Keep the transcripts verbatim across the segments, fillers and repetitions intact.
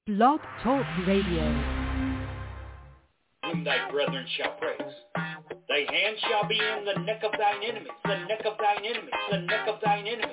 Blog Talk Radio. Whom thy brethren shall praise. Thy hand shall be in the neck of thine enemies, the neck of thine enemies, the neck of thine enemies.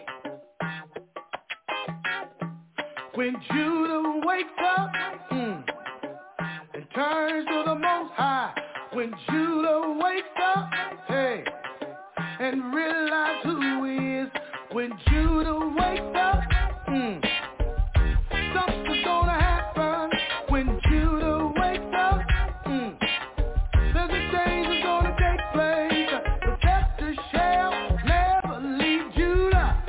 When Judah wakes up mm, and turns to the Most High, when Judah wakes up, hey, and realize who he is, when Judah wakes up, mm, something's gonna happen. When Judah wakes up, mm, there's a change that's gonna take place. The scepter shall never leave Judah,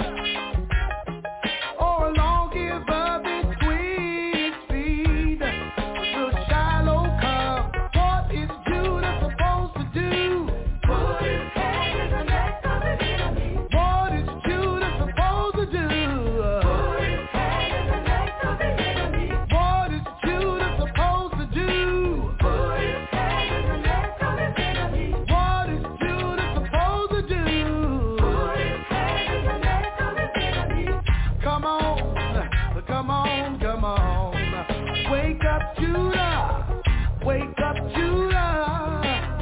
or long give up between his feet. Till Shiloh come, what is Judah supposed to do? Put his hand in the neck of his enemy. What is Judah supposed to do? Put his hand in the neck of his enemy. What is Judah supposed to do? Put his hand in the neck of his enemy. What is Judah supposed to do? Put his hand in the neck of his enemy. Come on, come on, come on. Wake up, Judah. Wake up, Judah.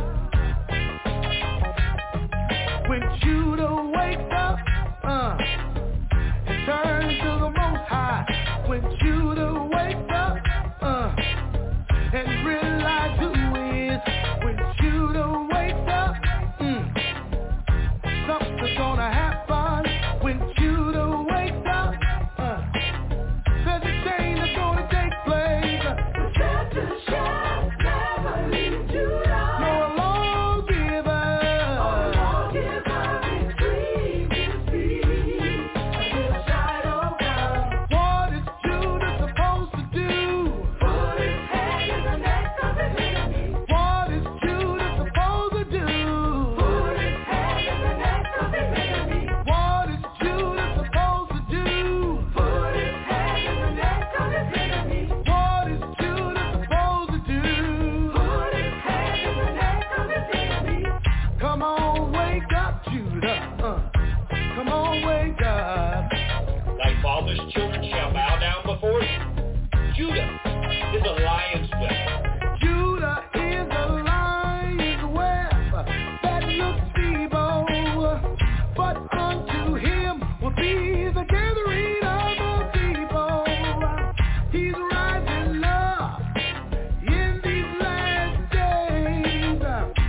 When Judah wakes up, uh, and turns to the Most High. When Judah wakes up, uh, and realize who he is. When Judah wakes up, mm, something's gonna happen. When Judah wakes up, uh, there's a change that's gonna take place. The scepter shall never leave Judah. No lawgiver, no lawgiver between his feet. Until Shiloh come, what is Judah supposed to do? Put his hand in the neck of his enemy. What is Judah supposed to do? Put his hand in the neck of his enemy. What is Judah supposed to do? Put his hand in the neck of his enemy. What is Judah supposed to do? Put his hand in the neck of his enemy. Come on, wake up, Judah. Uh, come on, wake up. Thy father's children shall bow down before thee. Judah is a lion's whelp. Judah is a lion's whelp that looks feeble, but unto him will be the gathering of the people. He's rising up in these last days.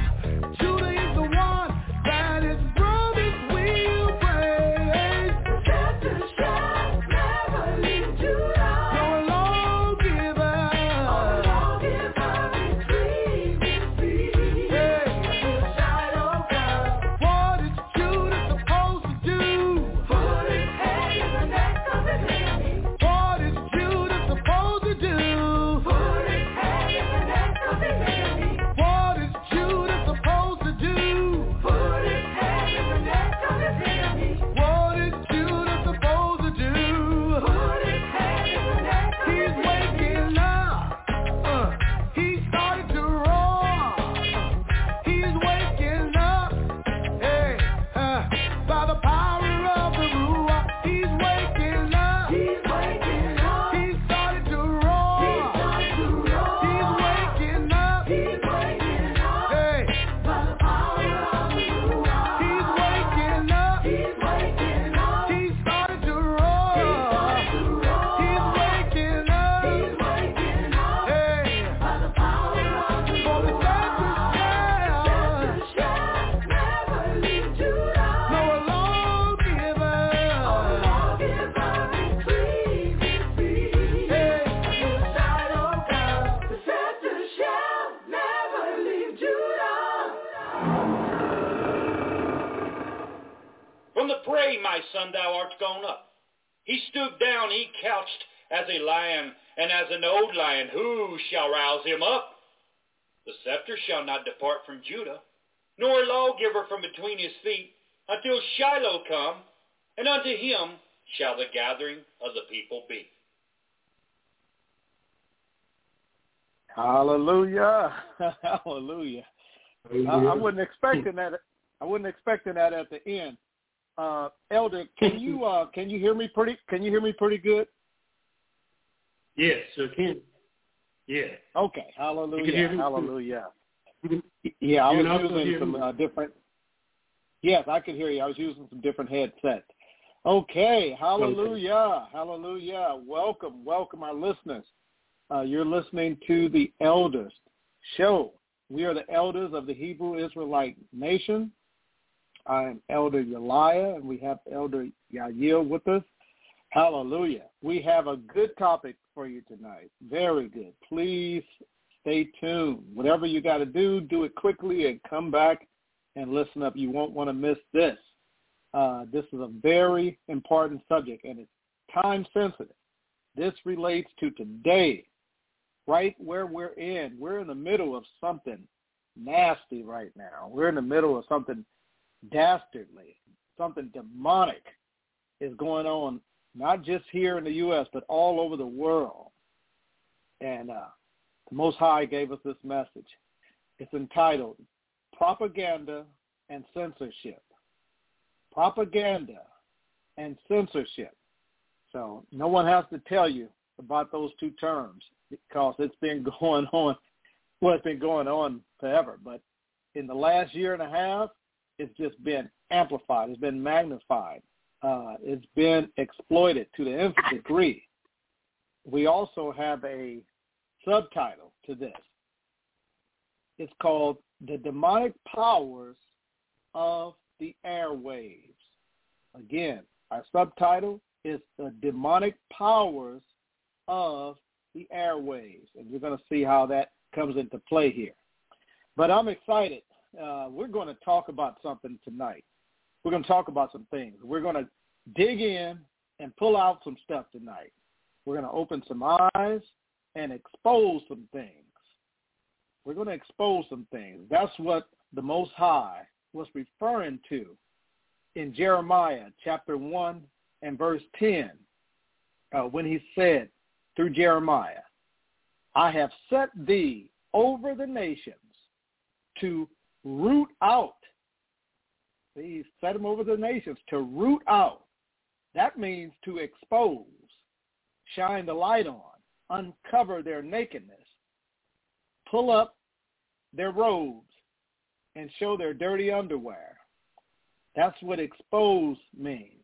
Judah is the one that his brothers will praise. The scepter shall never leave Judah. No lawgiver, no lawgiver between his feet. Hey, till Shiloh come, what is Judah supposed to do? Put his hand in the neck of his enemy. What is Judah supposed to do? Put his hand in the neck of his enemy. What is Judah supposed to do? Put his hand in the neck of his enemy. What is Judah supposed to do? Put his hand in the neck of his enemy. He's waking up. Uh, he started to roar. He's waking up. Hey, uh, by the power of the Ruach. He's waking up. He's waking up. He started to roar. He started to roar. He's waking up. He's waking up. Hey, by the power of the Ruach. He's waking up. He's waking up. He started to roar. He started to roar. He's waking up. He's waking up. Hey, by the power of the Ruach. For the scepter shall never leave Judah. No lawgiver, no lawgiver between his feet. Hey, until Shiloh come, the scepter shall never leave Judah. From the prey, my son, thou art gone up. He stooped down, he couched as a lion, and as an old lion, who shall rouse him up? The scepter shall not depart from Judah, nor a lawgiver from between his feet, until Shiloh come, and unto him shall the gathering of the people be. Hallelujah. Hallelujah. I, I wasn't expecting that. I wasn't expecting that at the end. Uh, Elder, can you uh, can you hear me pretty? Can you hear me pretty good? Yes, sure can. Yeah. Okay. You can Hallelujah. hear me? Hallelujah. You can, Yeah, I you was can also using hear some me. uh, different. Yes, I could hear you. I was using some different headsets. Okay. Hallelujah. Okay. Hallelujah. Welcome. Welcome, our listeners. Uh, you're listening to the Elders Show. We are the elders of the Hebrew Israelite nation. I am Elder Yaliah, and we have Elder Yael with us. Hallelujah. We have a good topic for you tonight. Very good. Please stay tuned. Whatever you got to do, do it quickly and come back and listen up. You won't want to miss this. Uh, this is a very important subject, and it's time sensitive. This relates to today, right where we're in. We're in the middle of something nasty right now. We're in the middle of something dastardly, something demonic is going on, not just here in the U S, but all over the world. And uh, the Most High gave us this message. It's entitled Propaganda and Censorship. Propaganda and censorship. So no one has to tell you about those two terms because it's been going on, well, it's been going on forever. But in the last year and a half, it's just been amplified. It's been magnified. Uh, it's been exploited to the nth degree. We also have a subtitle to this. It's called The Demonic Powers of the Airwaves. Again, our subtitle is The Demonic Powers of the Airwaves. And we're going to see how that comes into play here. But I'm excited. Uh, we're going to talk about something tonight. We're going to talk about some things. We're going to dig in and pull out some stuff tonight. We're going to open some eyes and expose some things. We're going to expose some things. That's what the Most High was referring to in Jeremiah chapter one and verse ten uh, when he said through Jeremiah, I have set thee over the nations to root out. He set him over the nations to root out. That means to expose, shine the light on, uncover their nakedness, pull up their robes, and show their dirty underwear. That's what expose means.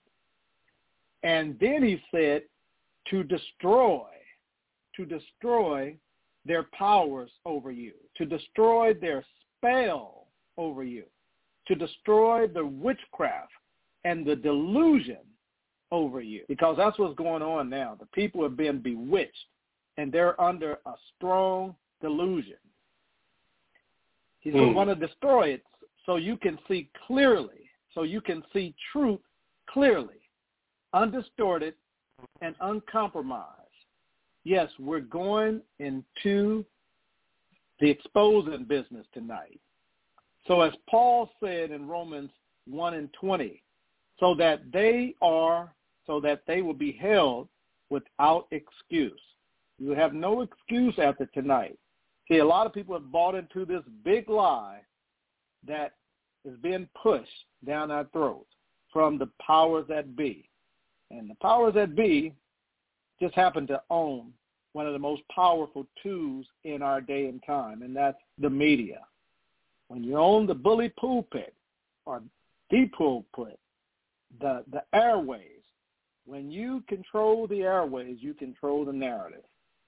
And then he said to destroy, to destroy their powers over you, to destroy their spell over you, to destroy the witchcraft and the delusion over you. Because that's what's going on now. The people have been bewitched, and they're under a strong delusion. He's mm. going to destroy it so you can see clearly, so you can see truth clearly, undistorted and uncompromised. Yes, we're going into the exposing business tonight. So as Paul said in Romans one and twenty, so that they are, so that they will be held without excuse. You have no excuse after tonight. See, a lot of people have bought into this big lie that is being pushed down our throats from the powers that be. And the powers that be just happen to own one of the most powerful tools in our day and time, and that's the media. When you own the bully pulpit or the pulpit, the, the airways, when you control the airways, you control the narrative.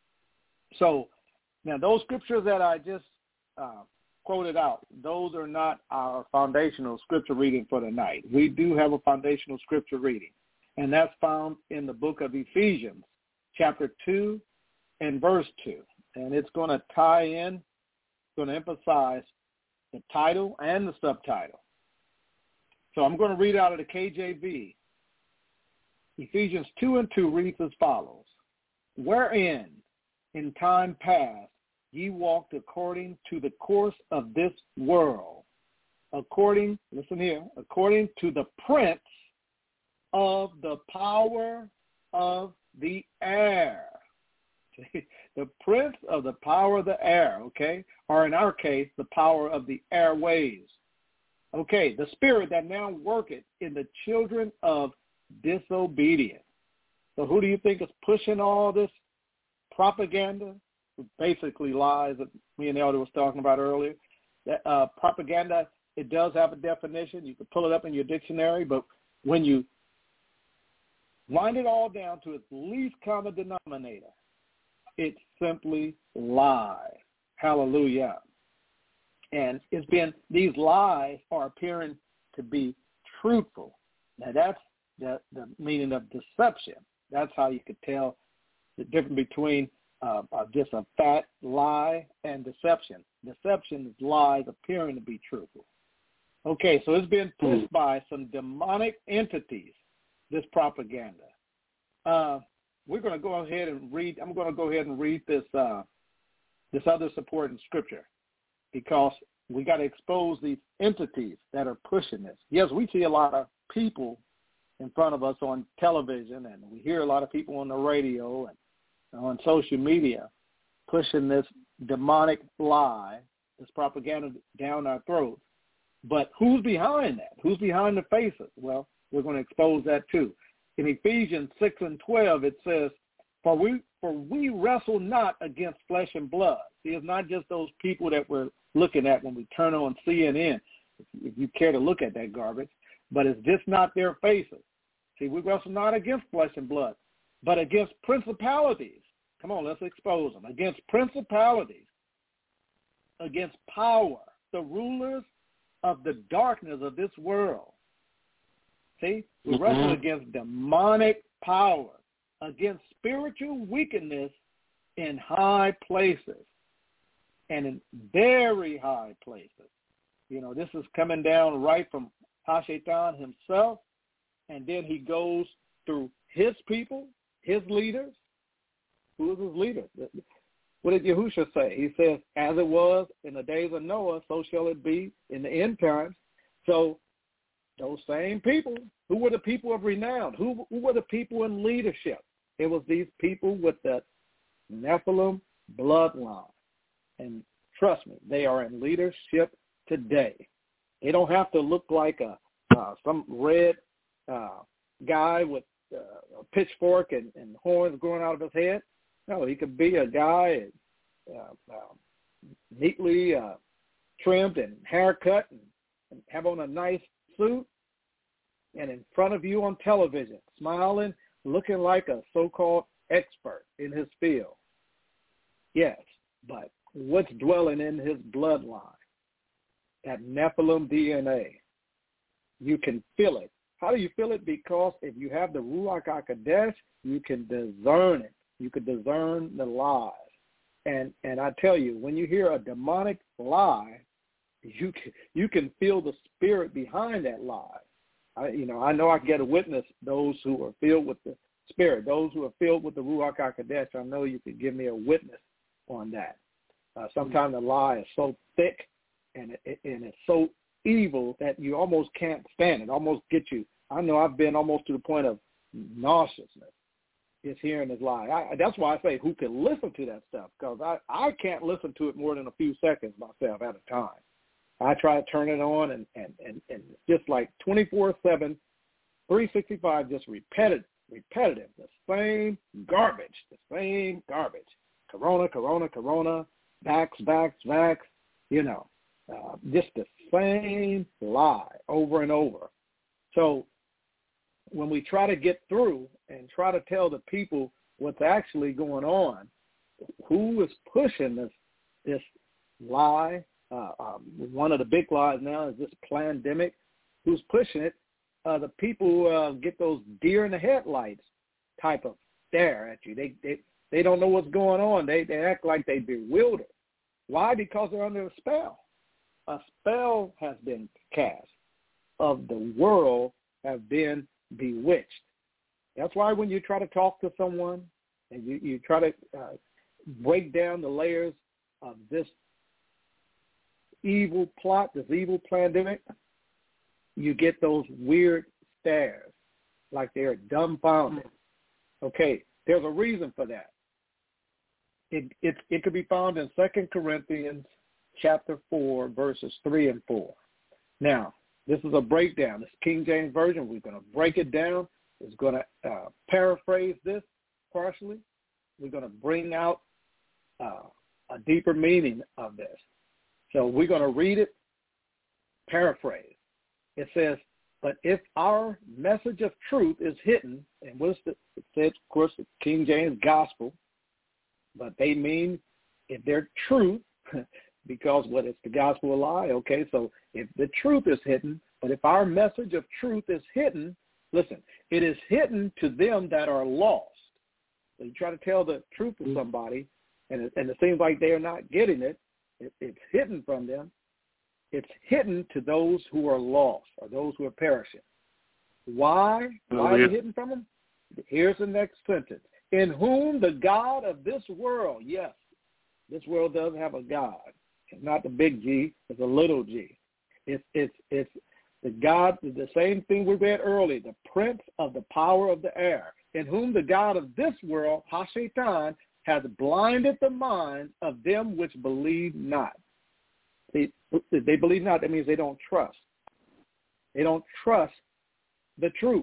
So now those scriptures that I just uh, quoted out, those are not our foundational scripture reading for tonight. We do have a foundational scripture reading, and that's found in the book of Ephesians, chapter two and verse two. And it's going to tie in, going to emphasize the title and the subtitle. So I'm going to read out of the K J V. Ephesians two and two reads as follows. Wherein in time past ye walked according to the course of this world, according, listen here, according to the prince of the power of the air. The prince of the power of the air, okay? Or in our case, the power of the airways. Okay, the spirit that now worketh in the children of disobedience. So who do you think is pushing all this propaganda, basically lies that me and Elder was talking about earlier. That, uh, propaganda, it does have a definition. You can pull it up in your dictionary, but when you wind it all down to its least common denominator, it's simply lie. Hallelujah. And it's been, these lies are appearing to be truthful. Now that's the, the meaning of deception. That's how you could tell the difference between uh, uh, just a fat lie and deception. Deception is lies appearing to be truthful. Okay, so it's been pushed by some demonic entities, this propaganda. Uh, we're going to go ahead and read, I'm going to go ahead and read this uh, this other supporting scripture because we got to expose these entities that are pushing this. Yes, we see a lot of people in front of us on television, and we hear a lot of people on the radio and on social media pushing this demonic lie, this propaganda down our throats. But who's behind that? Who's behind the faces? Well, we're going to expose that too. In Ephesians six and twelve, it says, for we, for we wrestle not against flesh and blood. See, it's not just those people that we're looking at when we turn on C N N, if you care to look at that garbage, but it's just not their faces. See, we wrestle not against flesh and blood, but against principalities. Come on, let's expose them. Against principalities, against power, the rulers of the darkness of this world. See, we mm-hmm. wrestle against demonic power, against spiritual wickedness in high places and in very high places. You know, this is coming down right from Hashatan himself, and then he goes through his people, his leaders. Who is his leader? What did Yahushua say? He says, as it was in the days of Noah, so shall it be in the end times. So those same people, who were the people of renown? Who, who were the people in leadership? It was these people with the Nephilim bloodline. And trust me, they are in leadership today. They don't have to look like a uh, some red uh, guy with uh, a pitchfork and, and horns growing out of his head. No, he could be a guy uh, uh, neatly uh, trimmed and haircut and, and have on a nice suit and in front of you on television, smiling, looking like a so-called expert in his field. Yes, but what's dwelling in his bloodline? That Nephilim D N A. You can feel it. How do you feel it? Because if you have the Ruach HaKodesh, you can discern it. You can discern the lies. And and I tell you, when you hear a demonic lie, you can, you can feel the spirit behind that lie. I, you know, I know I get to witness those who are filled with the spirit, those who are filled with the Ruach HaKodesh. I know you could give me a witness on that. Uh, sometimes the lie is so thick and it, and it's so evil that you almost can't stand it, almost get you. I know I've been almost to the point of nauseousness. Is hearing his lie. I, that's why I say who can listen to that stuff, because I, I can't listen to it more than a few seconds myself at a time. I try to turn it on and, and, and, and just like twenty-four seven, three sixty-five, just repetitive, repetitive, the same garbage, the same garbage. Corona, Corona, Corona, vax, vax, vax, you know, uh, just the same lie over and over. So when we try to get through and try to tell the people what's actually going on, who is pushing this this lie, uh, um, one of the big lies now is this pandemic, who's pushing it, uh, the people uh, get those deer in the headlights type of stare at you. They, they, they don't know what's going on. They, they act like they're bewildered. Why? Because they're under a spell. A spell has been cast of the world have been bewitched. That's why when you try to talk to someone and you, you try to uh, break down the layers of this evil plot, this evil pandemic, you get those weird stares, like they're dumbfounded. Okay, there's a reason for that. It it it could be found in Second Corinthians chapter four, verses three and four. Now, this is a breakdown. This King James Version, we're going to break it down. It's going to uh, paraphrase this partially. we're going to bring out uh, a deeper meaning of this. So we're going to read it, paraphrase. It says, but if our message of truth is hidden, and what's the, it says, of course, the King James Gospel, but they mean if they're truth, because what it's the gospel of lie, okay? So if the truth is hidden, but if our message of truth is hidden, listen, it is hidden to them that are lost. So you try to tell the truth to somebody, and it, and it seems like they are not getting it. it. It's hidden from them. It's hidden to those who are lost, or those who are perishing. Why? Why is it hidden from them? Here's the next sentence. In whom the God of this world, yes, this world does have a God. It's not the big G, it's a little g. It's, it's, it's the God, the same thing we read earlier, the prince of the power of the air, in whom the God of this world, Ha-Shatan, has blinded the minds of them which believe not. They, they believe not, that means they don't trust. They don't trust the truth.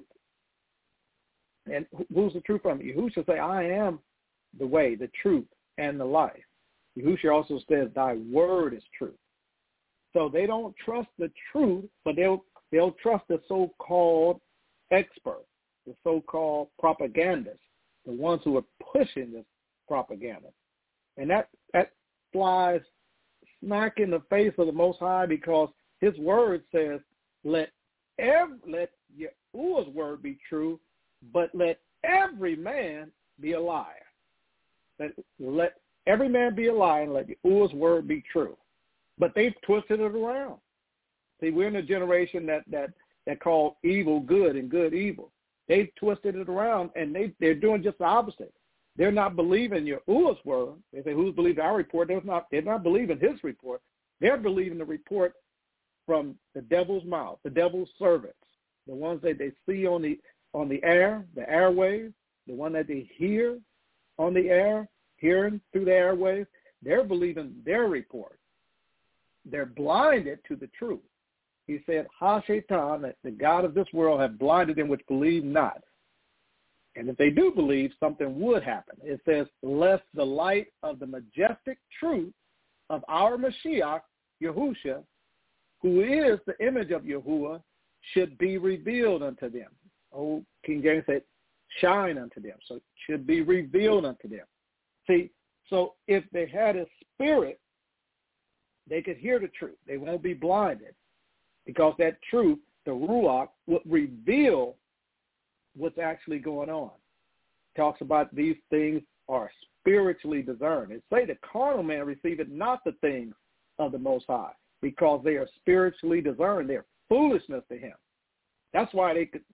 And who's the truth from? Yahushua say, I am the way, the truth, and the life. Yahushua also says, thy word is truth. So they don't trust the truth, but they'll they'll trust the so-called experts, the so-called propagandists, the ones who are pushing this propaganda. And that, that flies smack in the face of the Most High, because his word says, let every, let Yahuwah's word be true, but let every man be a liar. Let, let every man be a liar, and let Yahuwah's word be true. But they've twisted it around. See, we're in a generation that that that call evil good and good evil. They've twisted it around, and they they're doing just the opposite. They're not believing Yahuwah's word. They say, who's believing our report? They're not. They're not believing his report. They're believing the report from the devil's mouth, the devil's servants, the ones that they see on the on the air, the airwaves, the one that they hear on the air, hearing through the airwaves. They're believing their report. They're blinded to the truth. He said, Ha-Shatan, that the God of this world have blinded them which believe not. And if they do believe, something would happen. It says, lest the light of the majestic truth of our Mashiach, Yahushua, who is the image of Yahuwah, should be revealed unto them. Old King James said, shine unto them. So it should be revealed unto them. See, so if they had a spirit, they could hear the truth. They won't be blinded, because that truth, the Ruach, would reveal what's actually going on. It talks about these things are spiritually discerned. It say the carnal man receiveth not the things of the Most High, because they are spiritually discerned. They're foolishness to him. That's why they could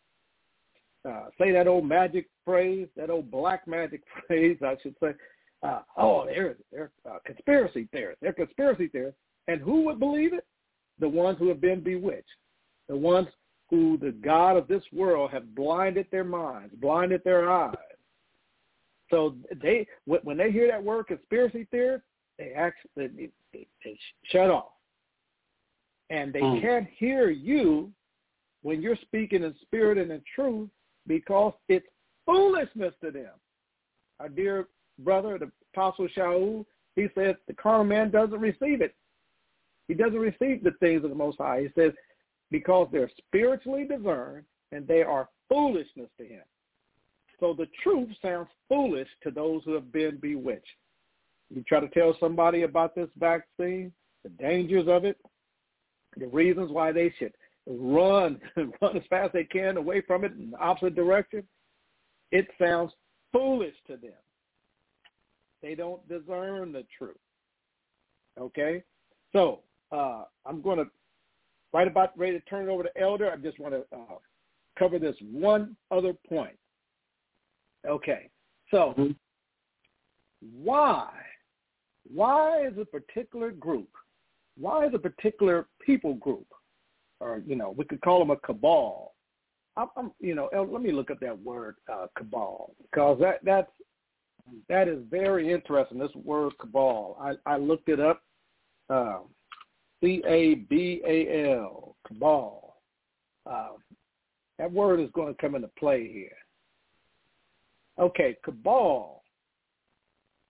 uh, uh, say that old magic phrase, that old black magic phrase, I should say. Uh, oh, they're, they're uh, conspiracy theorists. They're conspiracy theorists. And who would believe it? The ones who have been bewitched. The ones who the God of this world have blinded their minds, blinded their eyes. So they, when they hear that word conspiracy theorist, they actually they, they, they shut off. And they mm. can't hear you when you're speaking in spirit and in truth, because it's foolishness to them. Our dear brother, the Apostle Shaul, he says the carnal man doesn't receive it. He doesn't receive the things of the Most High. He says because they're spiritually discerned and they are foolishness to him. So the truth sounds foolish to those who have been bewitched. You try to tell somebody about this vaccine, the dangers of it, the reasons why they should run, run as fast as they can away from it in the opposite direction, it sounds foolish to them. They don't discern the truth. Okay? So uh, I'm going to, right about ready to turn it over to Elder, I just want to uh, cover this one other point. Okay. So mm-hmm. why, why is a particular group, why is a particular people group, or, you know, we could call them a cabal. I'm, I'm you know, Elder, let me look up that word, uh, cabal, because that, that's, that is very interesting, this word cabal. I, I looked it up, uh, C A B A L, cabal. Uh, that word is going to come into play here. Okay, cabal.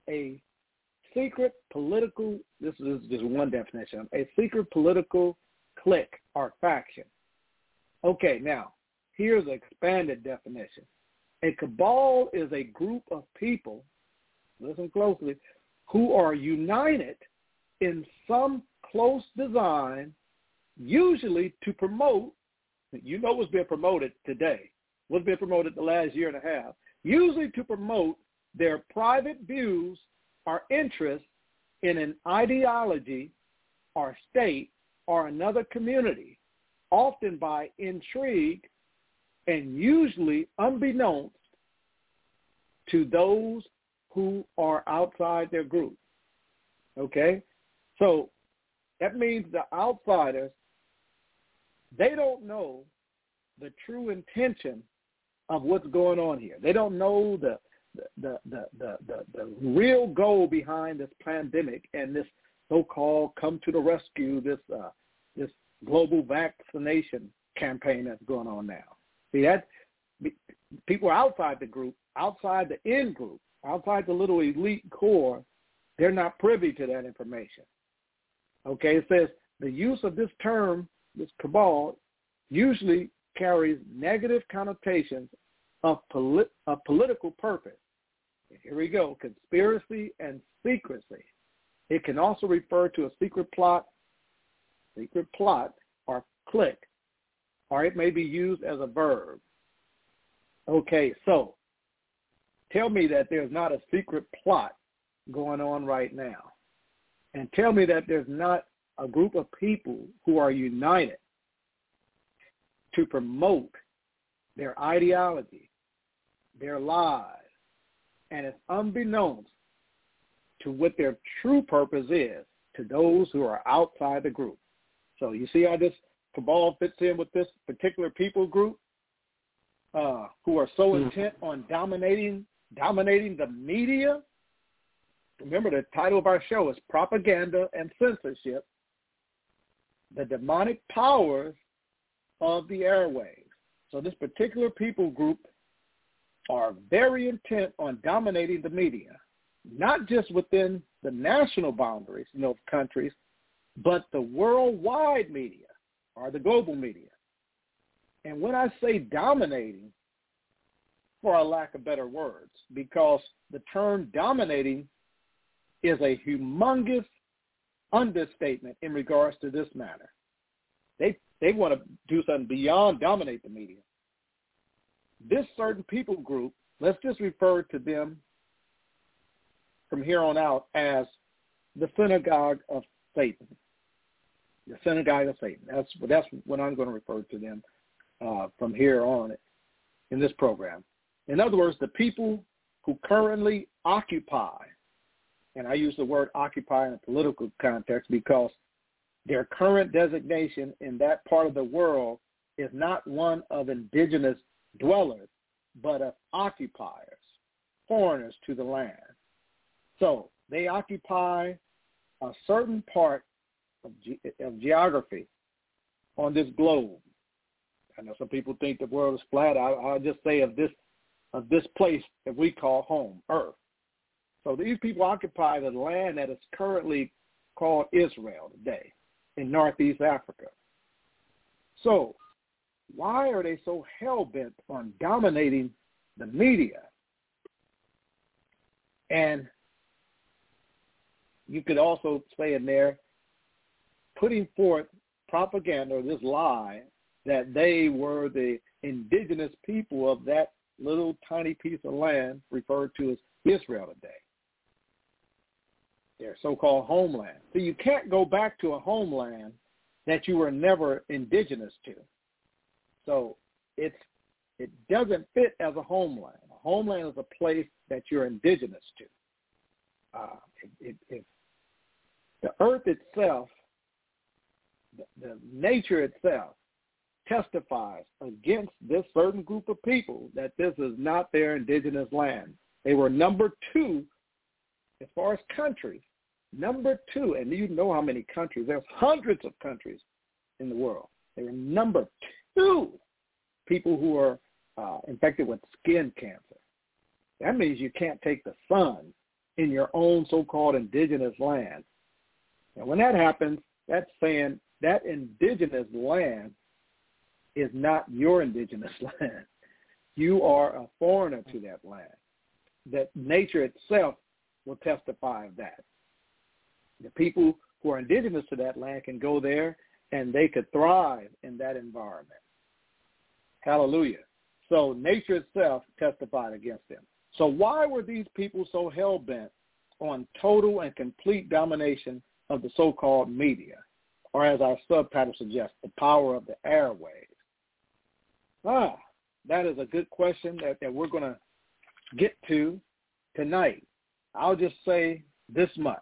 a secret political, this is just one definition, a secret political clique or faction. Okay, now, here's an expanded definition. A cabal is a group of people, listen closely, who are united in some close design, usually to promote, you know what's been promoted today, what's been promoted the last year and a half, usually to promote their private views or interests in an ideology or state or another community, often by intrigue and usually unbeknownst to those who are outside their group. Okay? So that means the outsiders, they don't know the true intention of what's going on here. They don't know the the the the the, the real goal behind this pandemic and this so-called come to the rescue, this uh, this global vaccination campaign that's going on now. See, that people outside the group, outside the in group, outside the little elite core, they're not privy to that information. Okay, it says the use of this term, this cabal, usually carries negative connotations of, polit- of political purpose. And here we go, conspiracy and secrecy. It can also refer to a secret plot, secret plot, or clique, or it may be used as a verb. Okay, so tell me that there's not a secret plot going on right now. And tell me that there's not a group of people who are united to promote their ideology, their lies, and it's unbeknownst to what their true purpose is to those who are outside the group. So you see how this cabal fits in with this particular people group uh, who are so intent on dominating dominating the media. Remember, the title of our show is Propaganda and Censorship, the Demonic Powers of the Airwaves. So this particular people group are very intent on dominating the media, not just within the national boundaries, you know, of countries, but the worldwide media or the global media. And when I say dominating, for a lack of better words, because the term dominating is a humongous understatement in regards to this matter. They they want to do something beyond dominate the media. This certain people group, let's just refer to them from here on out as the synagogue of Satan. The synagogue of Satan. That's that's what I'm going to refer to them uh, from here on in this program. In other words, the people who currently occupy, and I use the word occupy in a political context because their current designation in that part of the world is not one of indigenous dwellers, but of occupiers, foreigners to the land. So they occupy a certain part of, ge- of geography on this globe. I know some people think the world is flat. I, I'll just say of this of this place that we call home, Earth. So these people occupy the land that is currently called Israel today in Northeast Africa. So why are they so hell-bent on dominating the media? And you could also say in there, putting forth propaganda, or this lie, that they were the indigenous people of that little tiny piece of land referred to as Israel today, their so-called homeland. So you can't go back to a homeland that you were never indigenous to. So it's it doesn't fit as a homeland. A homeland is a place that you're indigenous to. Uh, it, it, it, the earth itself, the, the nature itself, testifies against this certain group of people that this is not their indigenous land. They were number two as far as countries, number two, and you know how many countries. There's hundreds of countries in the world. They were number two people who are uh, infected with skin cancer. That means you can't take the sun in your own so-called indigenous land. And when that happens, that's saying that indigenous land is not your indigenous land. You are a foreigner to that land. That nature itself will testify of that. The people who are indigenous to that land can go there and they could thrive in that environment. Hallelujah. So nature itself testified against them. So why were these people so hell-bent on total and complete domination of the so-called media, or as our subtitle suggests, the power of the airwaves? Ah, that is a good question that, that we're going to get to tonight. I'll just say this much.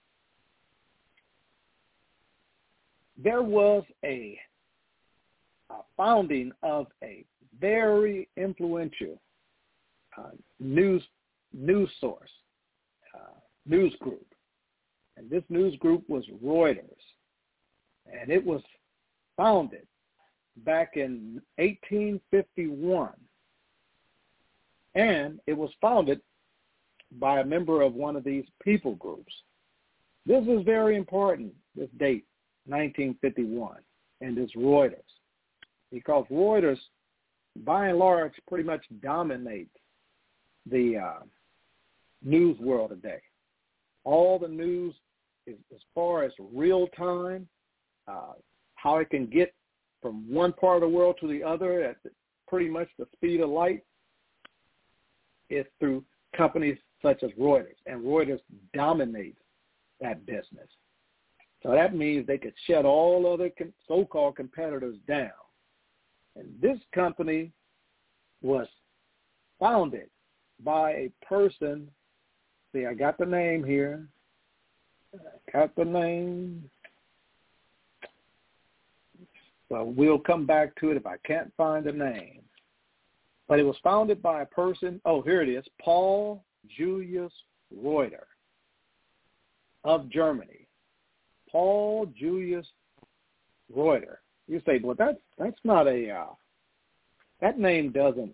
There was a, a founding of a very influential uh, news news source, uh, news group. And this news group was Reuters. And it was founded back in eighteen fifty-one. And it was founded by a member of one of these people groups. This is very important, this date, nineteen fifty-one, and this Reuters. Because Reuters, by and large, pretty much dominates the uh, news world today. All the news, is, as far as real time, uh, how it can get from one part of the world to the other at pretty much the speed of light, is through companies such as Reuters. And Reuters dominates that business. So that means they could shut all other so-called competitors down. And this company was founded by a person. See, I got the name here. I got the name. Well, we'll come back to it if I can't find the name. But it was founded by a person. Oh, here it is. Paul Julius Reuter of Germany. Paul Julius Reuter. You say, well, that's that's not a uh, that name doesn't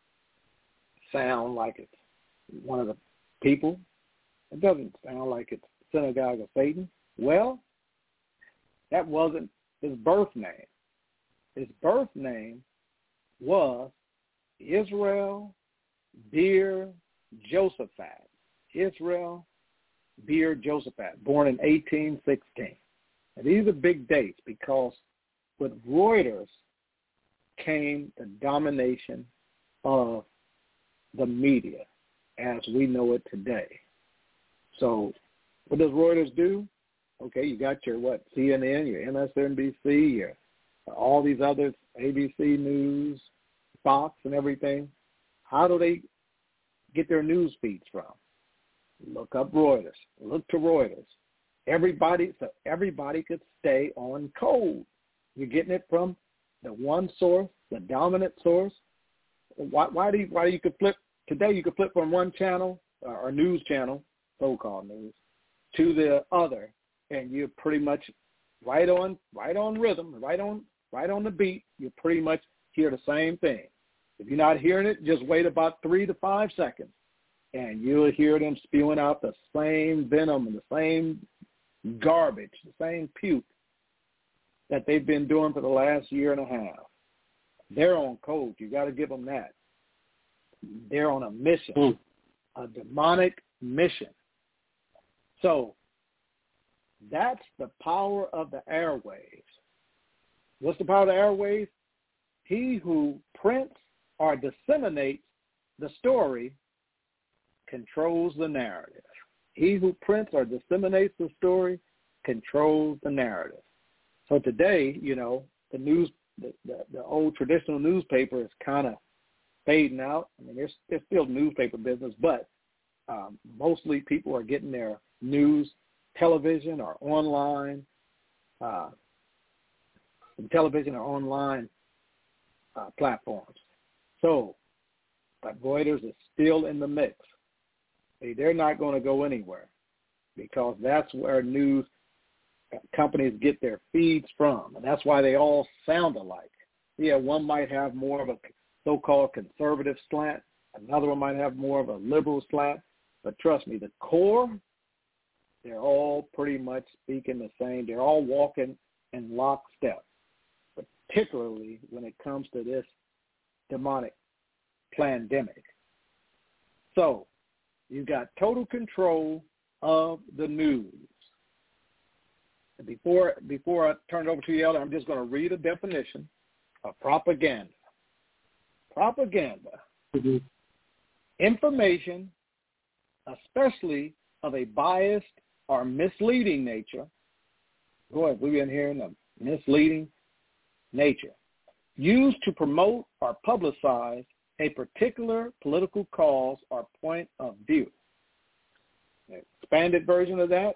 sound like it's one of the people. It doesn't sound like it's Synagogue of Satan. Well, that wasn't his birth name. His birth name was Israel Beer Josaphat. Israel Beer Josaphat, born in eighteen sixteen. And these are big dates because with Reuters came the domination of the media as we know it today. So what does Reuters do? Okay, you got your, what, C N N, your M S N B C, your all these others, A B C News, Fox and everything. How do they get their news feeds from? Look up Reuters. Look to Reuters. Everybody, so everybody could stay on code. You're getting it from the one source, the dominant source. Why, why do you, why do you could flip today? You could flip from one channel uh, or news channel, so-called news, to the other, and you're pretty much right on, right on rhythm, right on, right on the beat. You pretty much hear the same thing. If you're not hearing it, just wait about three to five seconds, and you'll hear them spewing out the same venom and the same garbage, the same puke that they've been doing for the last year and a half. They're on code. You got to give them that. They're on a mission, mm. a demonic mission. So that's the power of the airwaves. What's the power of the airwaves? He who prints or disseminates the story controls the narrative. He who prints or disseminates the story controls the narrative. So today, you know, the news, the, the, the old traditional newspaper is kind of fading out. I mean, there's, there's still newspaper business, but um, mostly people are getting their news, television or online, uh, television or online uh, platforms. So, but Reuters is still in the mix. See, they're not going to go anywhere because that's where news companies get their feeds from, and that's why they all sound alike. Yeah, one might have more of a so-called conservative slant, another one might have more of a liberal slant, But trust me, the core, they're all pretty much speaking the same. They're all walking in lockstep, particularly when it comes to this demonic pandemic. So you got total control of the news. And before, before I turn it over to you, Elder, I'm just going to read a definition of propaganda. Propaganda. Mm-hmm. Information, especially of a biased or misleading nature. Go ahead, we've been hearing of misleading nature. Used to promote or publicize a particular political cause or point of view. An expanded version of that,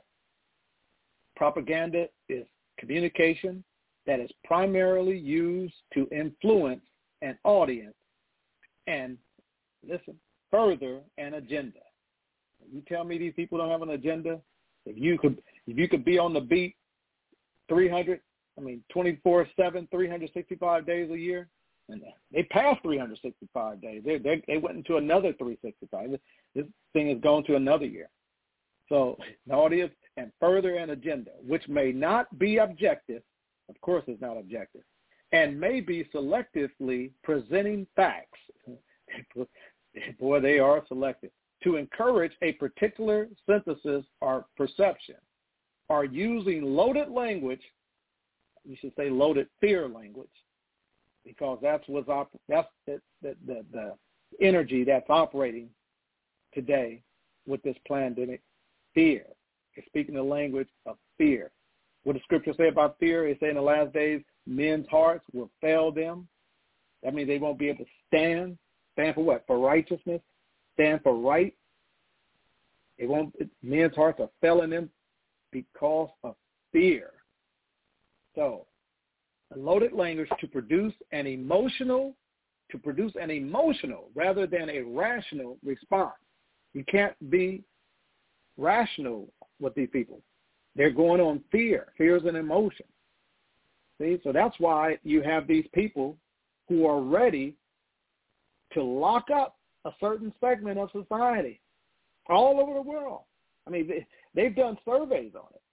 propaganda is communication that is primarily used to influence an audience and, listen, further an agenda. You tell me these people don't have an agenda? If you could, if you could be on the beat three hundred, I mean, twenty-four seven, three hundred sixty-five days a year, and they passed three hundred sixty-five days. They, they, they went into another three hundred sixty-five. This thing is going to another year. So the audience and further an agenda, which may not be objective, of course it's not objective, and may be selectively presenting facts. Boy, they are selective. To encourage a particular synthesis or perception, or using loaded language, you should say loaded fear language, because that's what's op- that's the, the, the, the energy that's operating today with this pandemic. Fear. It's speaking the language of fear. What does Scripture say about fear? It say in the last days, men's hearts will fail them. That means they won't be able to stand. Stand for what? For righteousness. Stand for right. It won't. It, men's hearts are failing them because of fear. So, a loaded language to produce an emotional, to produce an emotional rather than a rational response. You can't be rational with these people. They're going on fear. Fear is an emotion. See, so that's why you have these people who are ready to lock up a certain segment of society all over the world. I mean, they, they've done surveys on it,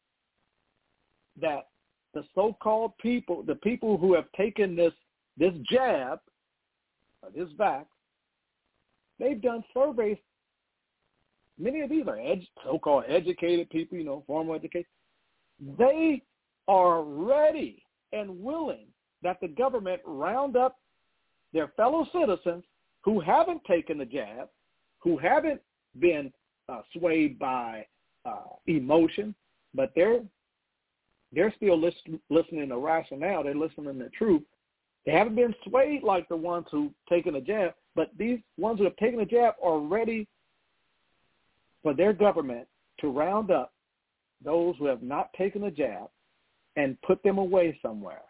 that the so-called people, the people who have taken this this jab, or this vax, they've done surveys. Many of these are ed- so-called educated people, you know, formal education. They are ready and willing that the government round up their fellow citizens who haven't taken the jab, who haven't been uh, swayed by uh, emotion, but they're they're still listen, listening to rationale. They're listening to truth. They haven't been swayed like the ones who've taken the jab, but these ones who have taken the jab are ready for their government to round up those who have not taken the jab and put them away somewhere,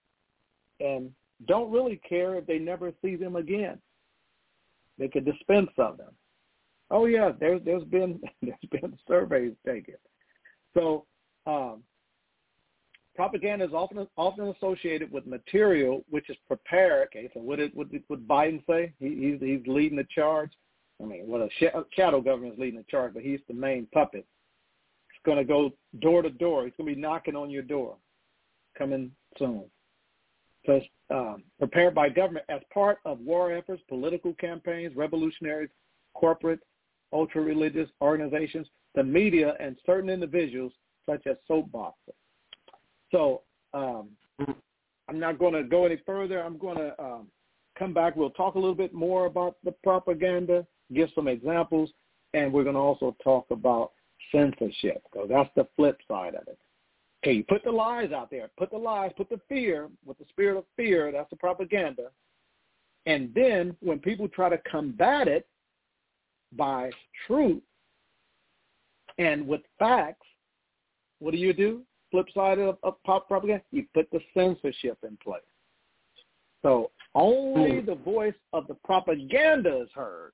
and don't really care if they never see them again. They could dispense of them. Oh yeah, there's there's been there's been surveys taken. So um, propaganda is often often associated with material which is prepared. Okay, so what did what did what Biden say? He, he's he's leading the charge. I mean, well, a shadow government is leading the charge, but he's the main puppet. It's going to go door to door. He's going to be knocking on your door, coming soon. So it's um, prepared by government as part of war efforts, political campaigns, revolutionaries, corporate, ultra-religious organizations, the media, and certain individuals such as soapboxers. So um, I'm not going to go any further. I'm going to um, come back. We'll talk a little bit more about the propaganda, give some examples, and we're going to also talk about censorship, because that's the flip side of it. Okay, you put the lies out there, put the lies, put the fear, with the spirit of fear, that's the propaganda. And then when people try to combat it by truth and with facts, what do you do? Flip side of, of propaganda, you put the censorship in place. So only the voice of the propaganda is heard,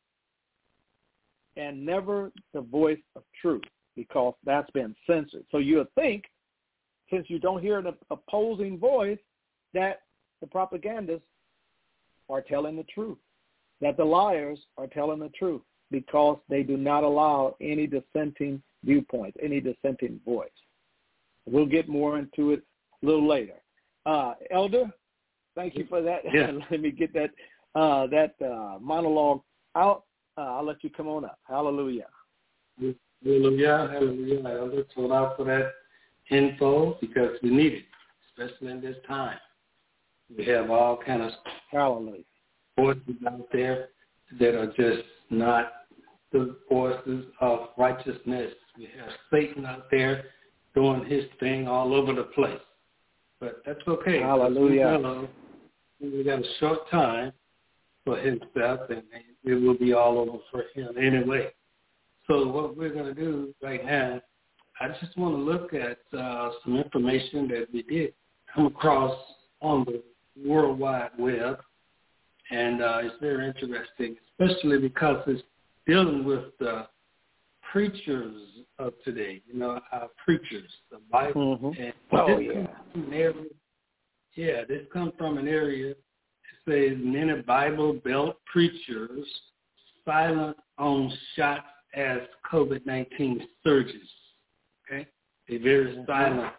and never the voice of truth, because that's been censored. So you would think, since you don't hear an opposing voice, that the propagandists are telling the truth, that the liars are telling the truth. because they do not allow any dissenting viewpoints, any dissenting voice. We'll get more into it a little later. Uh, Elder, thank you for that. Yeah. Let me get that uh, that uh, monologue out. Uh, I'll let you come on up. Hallelujah. Hallelujah, hallelujah. Elder told out for that info because we need it, especially in this time. We have all kind of Hallelujah. forces out there that are just not the forces of righteousness. We have Satan out there doing his thing all over the place. But that's okay. Hallelujah. We, know we got a short time for himself, and it will be all over for him anyway. So what we're going to do right now, I just want to look at uh, some information that we did come across on the World Wide Web, and uh, it's very interesting, especially because it's dealing with the preachers of today, you know, our preachers, the Bible. Mm-hmm. And oh, this yeah. comes from an area, yeah, this comes from an area, it says, many Bible Belt preachers silent on shots as COVID nineteen surges, okay? They're very mm-hmm. silent.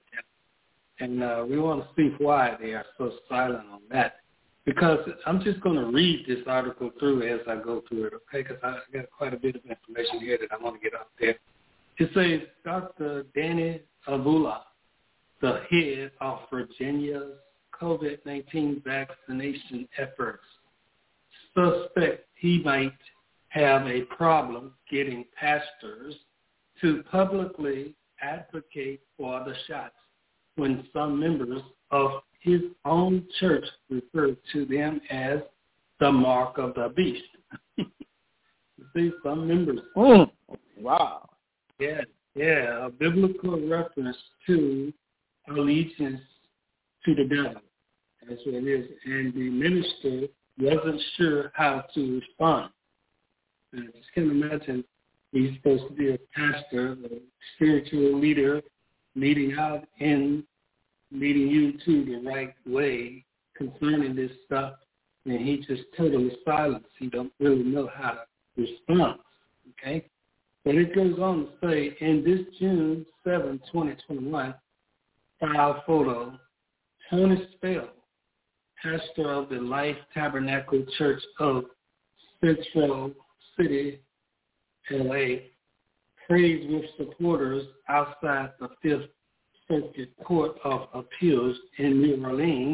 And uh, we want to see why they are so silent on that. Because I'm just going to read this article through as I go through it, okay? Because I got quite a bit of information here that I want to get out there. It says Doctor Danny Avula, the head of Virginia's COVID nineteen vaccination efforts, suspect he might have a problem getting pastors to publicly advocate for the shots when some members of his own church referred to them as the mark of the beast. You see, some members. Mm. Wow. Yeah, yeah, a biblical reference to allegiance to the devil. That's what it is. And the minister wasn't sure how to respond. And I just can't imagine he's supposed to be a pastor, a spiritual leader, leading out in leading you to the right way concerning this stuff, and he just totally silent. He don't really know how to respond, okay? But it goes on to say, in this June seventh, twenty twenty-one, file photo, Tony Spell, pastor of the Life Tabernacle Church of Central City, L A, prays with supporters outside the Fifth Circuit Court of Appeals in New Orleans.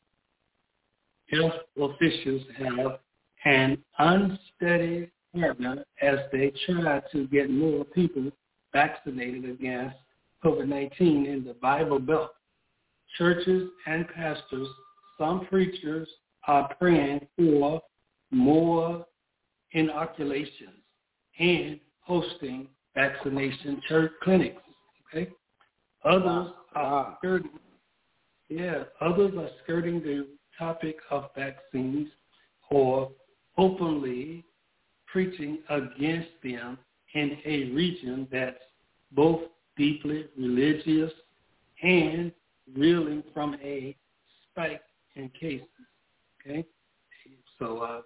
Health officials have an unsteady partner as they try to get more people vaccinated against COVID nineteen in the Bible Belt. Churches and pastors, some preachers are praying for more inoculations and hosting vaccination church clinics. Okay. Others are skirting, yeah, others are skirting the topic of vaccines or openly preaching against them in a region that's both deeply religious and reeling from a spike in cases. Okay, so uh,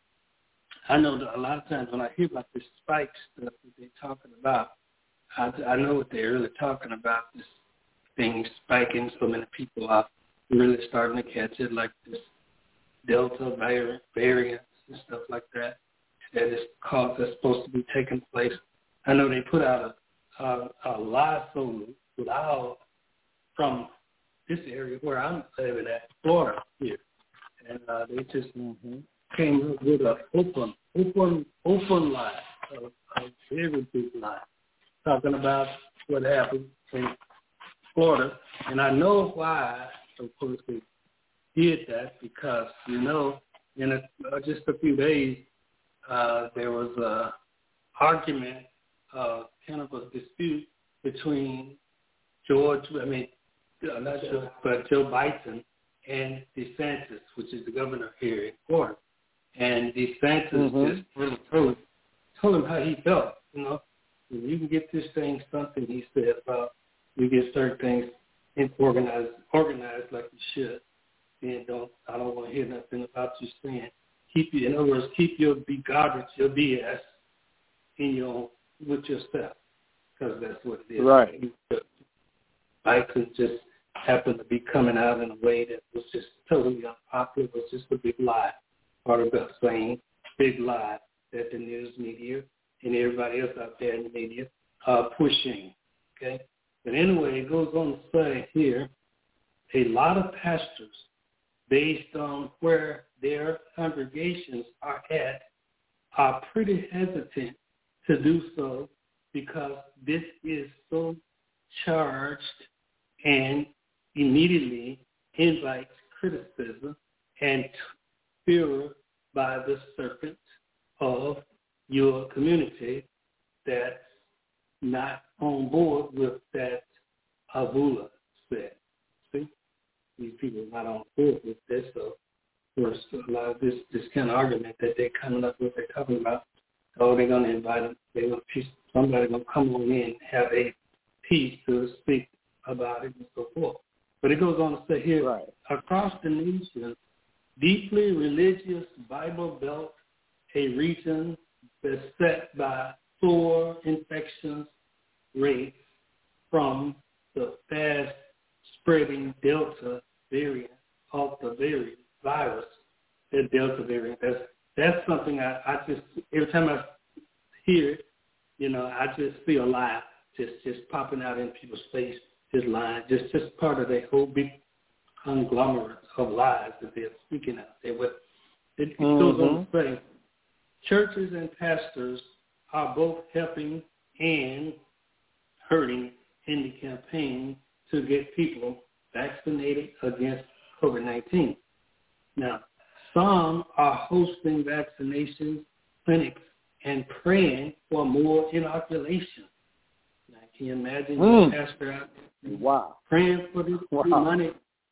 I know that a lot of times when I hear about this spike stuff that they're talking about, I, I know what they're really talking about, this thing spiking. So many people are really starting to catch it, like this Delta variant, variants and stuff like that, that is cause that's supposed to be taking place. I know they put out a, a, a lie so loud from this area where I'm living at, Florida here, and uh, they just mm-hmm. came up with an open, open, open lie, a, a very big lie, talking about what happened in Florida. And I know why, of course, they did that, because, you know, in a, uh, just a few days, uh, there was a argument, uh, kind of a dispute between George, I mean, uh, not George, but Joe Biden and DeSantis, which is the governor here in Florida. And DeSantis mm-hmm. just really told, told him how he felt, you know. When you can get this thing something, he said, about you get certain things organized, organized like you should, then don't, I don't want to hear nothing about you saying, keep you, in other words, keep your be garbage, your B S in your with yourself, because that's what it is. Right. I could just happen to be coming out in a way that was just totally unpopular. It was just a big lie, part of the same big lie that the news media and everybody else out there in the media are pushing. Okay, but anyway, it goes on to say here, a lot of pastors, based on where their congregations are at, are pretty hesitant to do so because this is so charged and immediately invites criticism and fear by the serpent of your community that's not on board with that Avula said. See? These people are not on board with this, so there's a lot of this, this kind of argument that they're coming up with, they're talking about, oh, they're going to invite them, they're going to, somebody's going to come on in and have a piece to speak about it and so forth. But it goes on to say here, right. Across the nation, deeply religious Bible Belt, a region that's set by sore infections rates from the fast-spreading Delta variant of the variant virus, the Delta variant. That's that's something I, I just, every time I hear it, you know, I just feel life just, just popping out in people's face, just lying, just, just part of that whole big conglomerate of lies that they're speaking out there. But it, it mm-hmm. goes on to say, churches and pastors are both helping and hurting in the campaign to get people vaccinated against COVID nineteen. Now, some are hosting vaccination clinics and praying for more inoculation. Now, can you imagine mm. your pastor out there wow. praying for this wow. money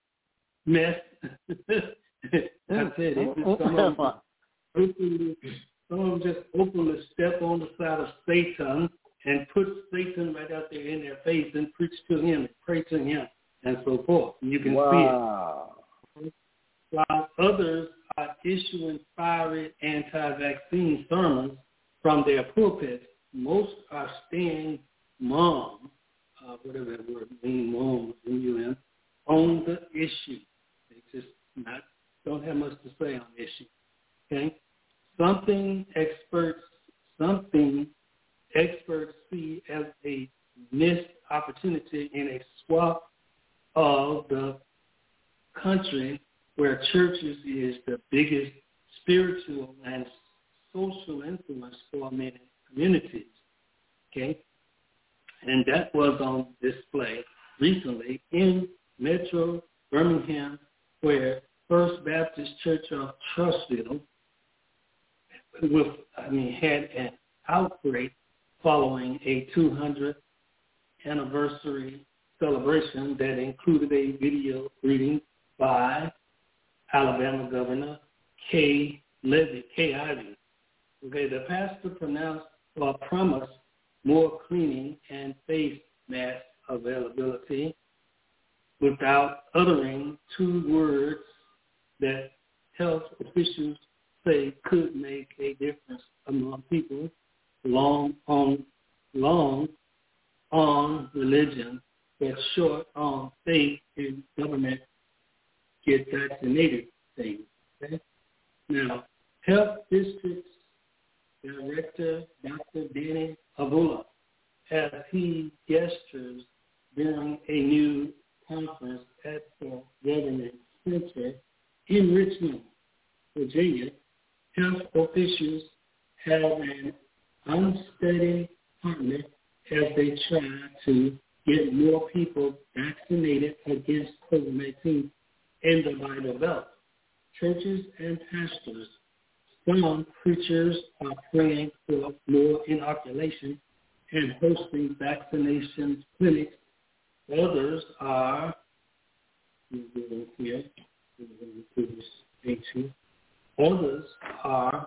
mess? I said it. Some of them openly, some of them just openly step on the side of Satan and put Satan right out there in their face and preach to him and pray to him and so forth. And you can wow. see it. While others are issuing fiery anti-vaccine sermons from their pulpits, most are staying mum, uh, whatever that word means, mum, M U M, on the issue. They just not don't have much to say on the issue. Okay? Something experts, something experts see as a missed opportunity in a swath of the country where churches is the biggest spiritual and social influence for many communities. Okay? And that was on display recently in Metro Birmingham, where First Baptist Church of Trussville with, I mean, had an outbreak following a two hundredth anniversary celebration that included a video reading by Alabama Governor Kay Levy, Kay Ivey. Okay, the pastor pronounced or promised more cleaning and face mask availability without uttering two words that health officials say could make a difference among people long on long on religion, but short on faith and government get vaccinated thing. Okay? Now, Health District's Director Doctor Danny Avula, as he gestures during a new conference at the Government Center in Richmond, Virginia, health officials have an unsteady partner as they try to get more people vaccinated against COVID nineteen in the Bible Belt. Churches and pastors, some preachers are praying for more inoculation and hosting vaccination clinics. Others are, here, others are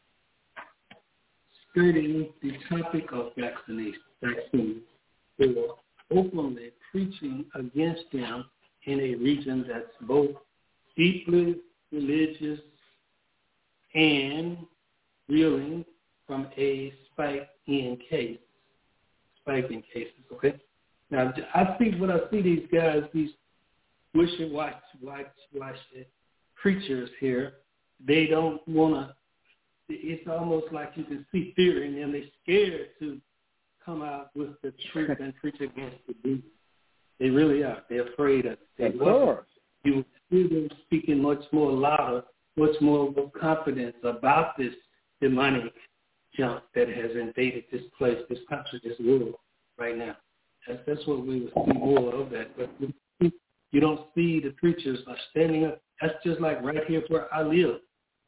skirting the topic of vaccination, vaccines, or openly preaching against them in a region that's both deeply religious and reeling from a spike in case, spike in cases, okay? Now, I see, when I see these guys, these wishy-washy watch, watch preachers here, they don't want to, it's almost like you can see fear in them. They're scared to come out with the truth and preach against the demon. They really are. They're afraid of it. Of course. You will hear them speaking much more louder, much more with confidence about this demonic junk that has invaded this place, this country, this world right now. That's, that's what we will see more of that. But you don't see the preachers are standing up. That's just like right here where I live.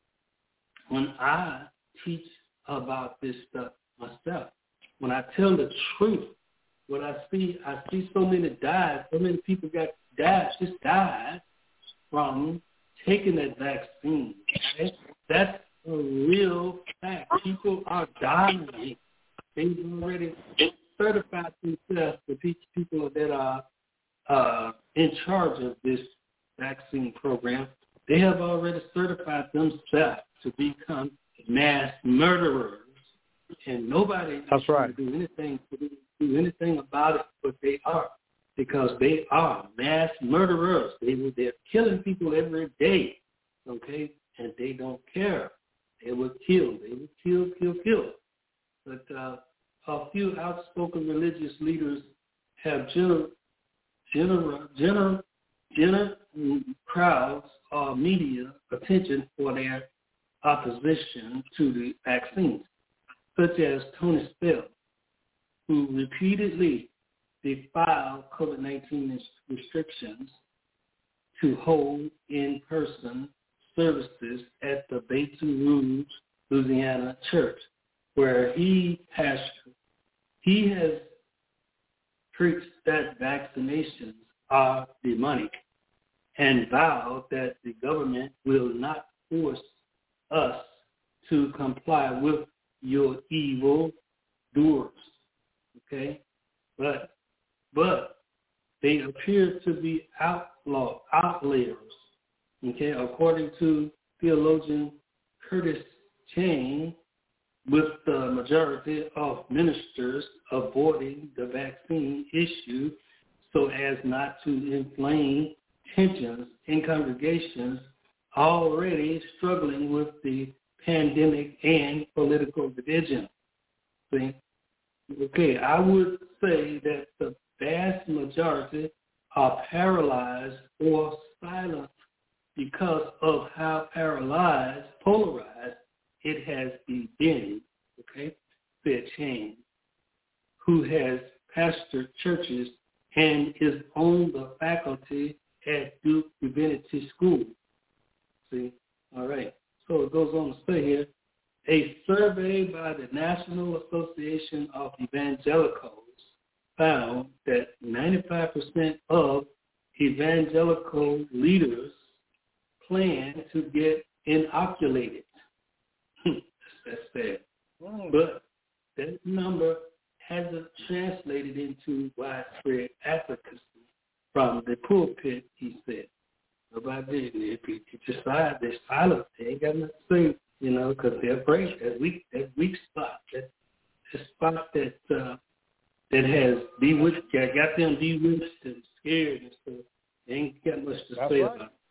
When I teach about this stuff myself, when I tell the truth, what I see, I see so many died, so many people got died, just died from taking that vaccine. Okay? That's a real fact. People are dying. They've already certified themselves, the people that are uh, in charge of this vaccine program. They have already certified themselves to become mass murderers, and nobody That's right. can do anything to do anything about it, but they are, because they are mass murderers. They they're killing people every day, okay, and they don't care. They will kill. They will kill, kill, kill. But uh, a few outspoken religious leaders have general, general, general, general crowds or media attention for their opposition to the vaccines, such as Tony Spell, who repeatedly defied COVID nineteen restrictions to hold in-person services at the Baton Rouge, Louisiana church, where he has he has preached that vaccinations are demonic and vowed that the government will not force us to comply with your evil doers. Okay? But but they appear to be outlaw outliers. Okay, according to theologian Curtis Chang, with the majority of ministers avoiding the vaccine issue so as not to inflame tensions in congregations already struggling with the pandemic and political division. See? Okay, I would say that the vast majority are paralyzed or silent because of how paralyzed, polarized it has been, okay, said Chang, who has pastored churches and is on the faculty at Duke Divinity School. See, all right. So it goes on to say here, a survey by the National Association of Evangelicals found that ninety-five percent of evangelical leaders plan to get inoculated. That's sad. Mm. But that number hasn't translated into widespread advocacy from the pulpit, he said. Nobody did. If you decide they're silent, they ain't got nothing to say, you know, because they're afraid. That weak, that weak spot, that, that spot that uh, that has bewitched, got them bewitched and scared and stuff. They ain't got much to That's say right. about it.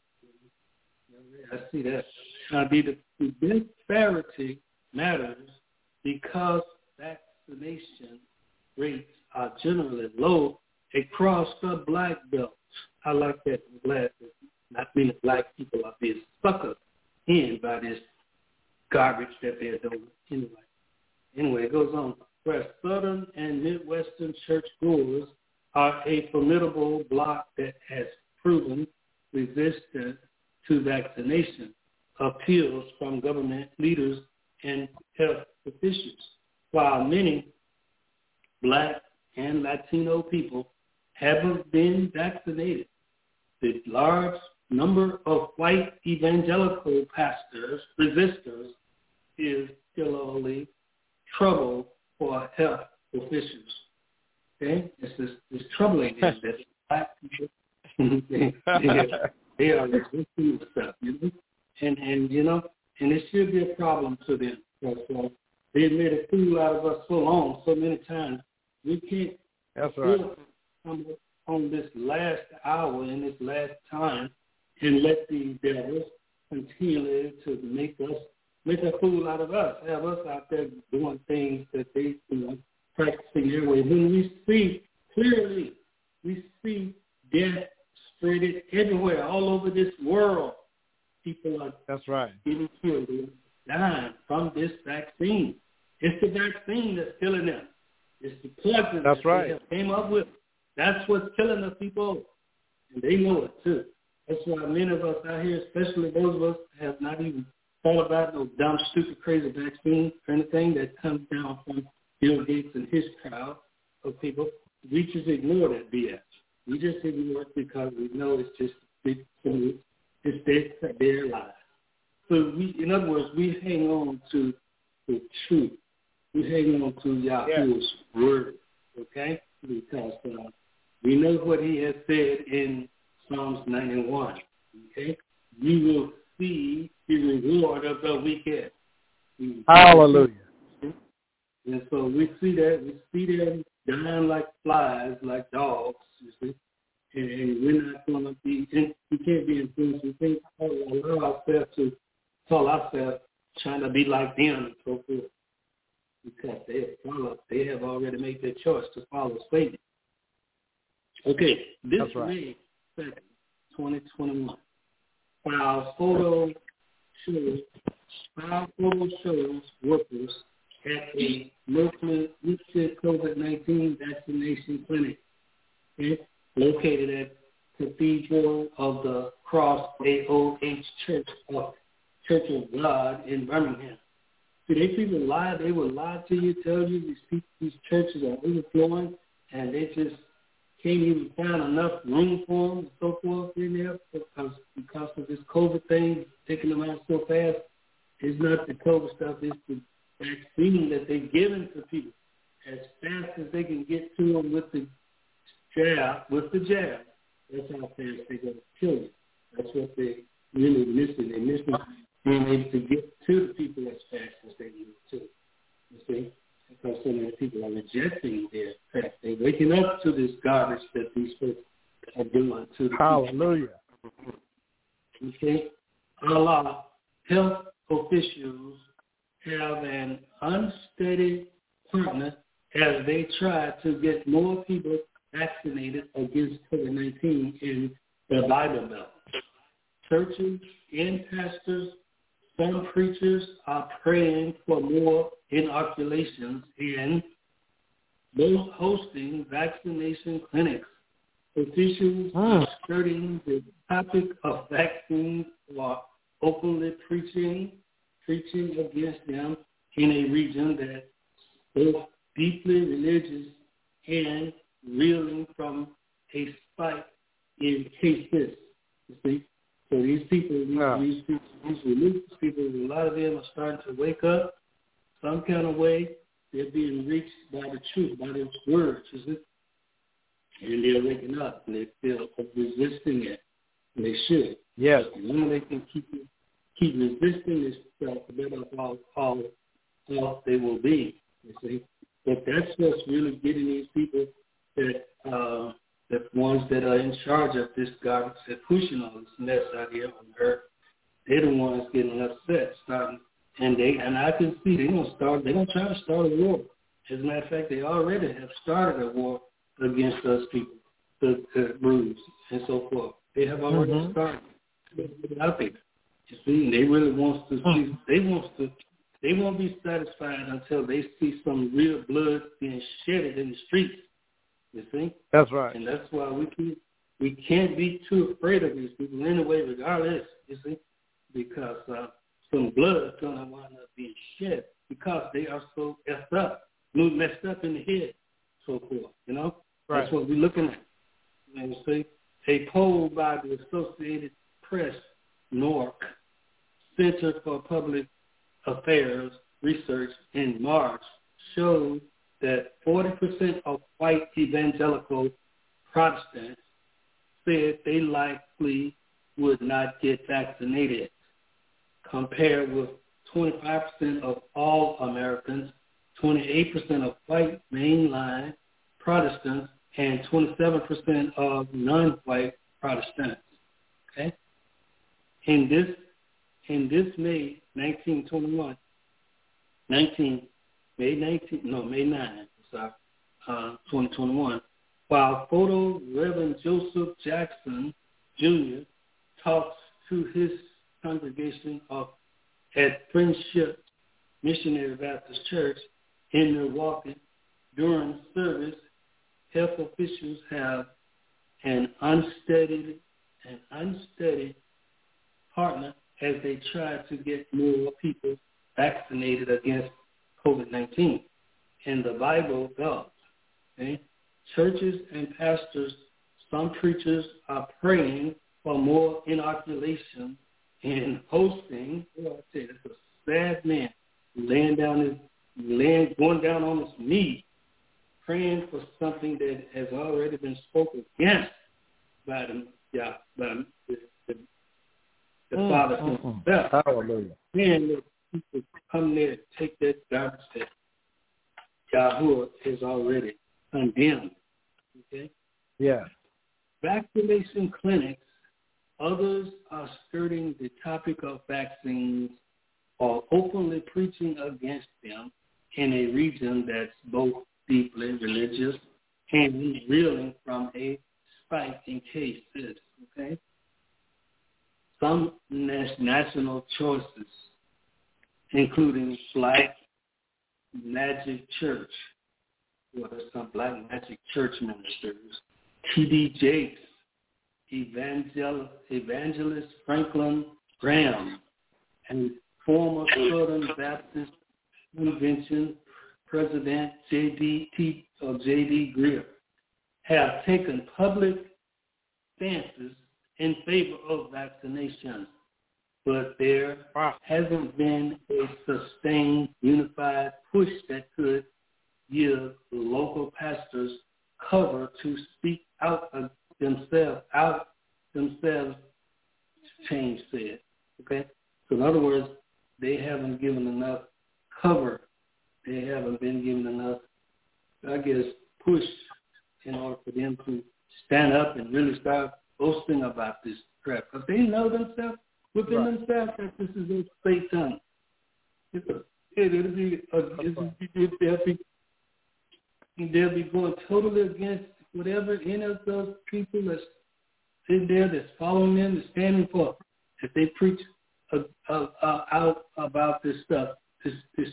I see that. Now, the, the disparity matters because vaccination rates are generally low across the black belt. I like that. I'm glad that not many black people are being suckered in by this garbage that they're doing. Anyway, anyway, it goes on. Where Southern and Midwestern churchgoers are a formidable bloc that has proven resistant to vaccination appeals from government leaders and health officials, while many black and Latino people haven't been vaccinated. The large number of white evangelical pastors, resistors, is still only trouble for health officials. Okay? This is it's troubling is that black people they, they, they are resisting the stuff, you know? And and you know, and it should be a problem to them. So, so They've made a fool out of us so long, so many times. We can't That's right. come on this last hour in this last time and let the devils continue to make us make a fool out of us, have us out there doing things that they, you know, practicing their way. When we see clearly, we see death spread everywhere, all over this world. People are That's right. getting killed, dying from this vaccine. It's the vaccine that's killing them. It's the poison That's that right. they have came up with. That's what's killing the people, and they know it too. That's why many of us out here, especially those of us, have not even thought about no dumb, stupid, crazy vaccine or anything that comes down from Bill Gates and his crowd of people. We just ignore that B S. We just ignore it because we know it's just big food. It's their, their lives. So we, in other words, we hang on to the truth. We hang on to Yahweh's yeah. word, okay? Because uh, we know what he has said in Psalms ninety-one, okay? You will see the reward of the wicked. Hallelujah. And so we see that. We see them dying like flies, like dogs, you see. And, and we're not going to be, we can't be influenced. We can't allow ourselves to call ourselves trying to be like them and so forth. Because they have followed, they have already made their choice to follow Satan. Okay, this right. May second, twenty twenty-one, while photo shows, while photo shows workers at a locally listed COVID nineteen vaccination clinic, okay, located at Cathedral of the Cross A O H Church of Church of God in Birmingham. See, they people lie. They will lie to you, tell you these people, these churches are overflowing, and they just can't even find enough room for them and so forth in there because because of this COVID thing taking them out so fast. It's not the COVID stuff. It's the vaccine that they're giving to people as fast as they can get to them with the jab. With the jab, that's how fast they're going to kill you. That's what they really missing. They're missing being able to get to the people as fast as they need to. You see? Because so many people are rejecting their fact. They're waking up to this garbage that these folks are doing to the Hallelujah. people. Okay? Allah, health officials have an unsteady partner as they try to get more people vaccinated against COVID nineteen in the Bible Belt. Churches and pastors, some preachers are praying for more inoculations and those hosting vaccination clinics. Officials mm. are skirting the topic of vaccines or openly preaching, preaching against them in a region that both deeply religious and reeling from a spike in cases. You see? So these people, these, yeah. these people, these religious people, a lot of them are starting to wake up some kind of way. They're being reached by the truth, by this word, you see? And they're waking up, and they feel resisting it. And they should. Yes. The longer they can keep keep resisting this stuff, the better off all, all they will be, you see? But that's what's really getting these people that uh, the ones that are in charge of this garbage, that pushing all this mess out here on earth, they're the ones getting upset, starting, and they and I can see they're gonna start. They're gonna try to start a war. As a matter of fact, they already have started a war against us people, the, the Bruce and so forth. They have already mm-hmm. started out there. You see, they really want to see. They want to. They won't be satisfied until they see some real blood being shedded in the streets. You see? That's right. And that's why we can't, we can't be too afraid of these people anyway, regardless, you see, because uh, some blood is going to wind up being shed because they are so effed up, messed up in the head, so forth, you know? Right. That's what we're looking at. You see? A poll by the Associated Press, N O R C, Center for Public Affairs Research in March showed that forty percent of white evangelical Protestants said they likely would not get vaccinated, compared with twenty-five percent of all Americans, twenty-eight percent of white mainline Protestants, and twenty-seven percent of non-white Protestants. Okay? In this in this May nineteen twenty-one, nineteen May nineteenth, no May ninth, sorry, uh, twenty twenty-one, while photo Reverend Joseph Jackson Junior talks to his congregation of at Friendship Missionary Baptist Church in Milwaukee during service, health officials have an unsteady, an unsteady partner as they try to get more people vaccinated against COVID nineteen. And the Bible does. Okay? Churches and pastors, some preachers are praying for more inoculation and hosting. Well, I tell you, that's a sad man laying down his, laying, going down on his knees, praying for something that has already been spoken against by the, yeah, by the, the, the mm, Father himself. Mm, hallelujah. And the people come there and take that garbage that Yahuwah is already condemned. Okay? Yeah. Vaccination clinics, others are skirting the topic of vaccines or openly preaching against them in a region that's both deeply religious and reeling from a spike in cases. Okay? Some national choices, including Black Magic Church, well, there's some Black Magic Church ministers, T D Jakes, Evangel- Evangelist Franklin Graham, and former Southern Baptist Convention President J D T or J D Greer have taken public stances in favor of vaccinations, but there wow. hasn't been a sustained, unified push that could give local pastors cover to speak out of themselves, out themselves to change said. Okay? So in other words, they haven't given enough cover. They haven't been given enough, I guess, push in order for them to stand up and really start boasting about this crap. Because they know themselves, within right. themselves, that this is a Satan. It's a, it, it'll be, a, it'll be, they'll be, they'll be going totally against whatever any of those people that's in there that's following them, that's standing for. If they preach uh, uh, uh, out about this stuff, this this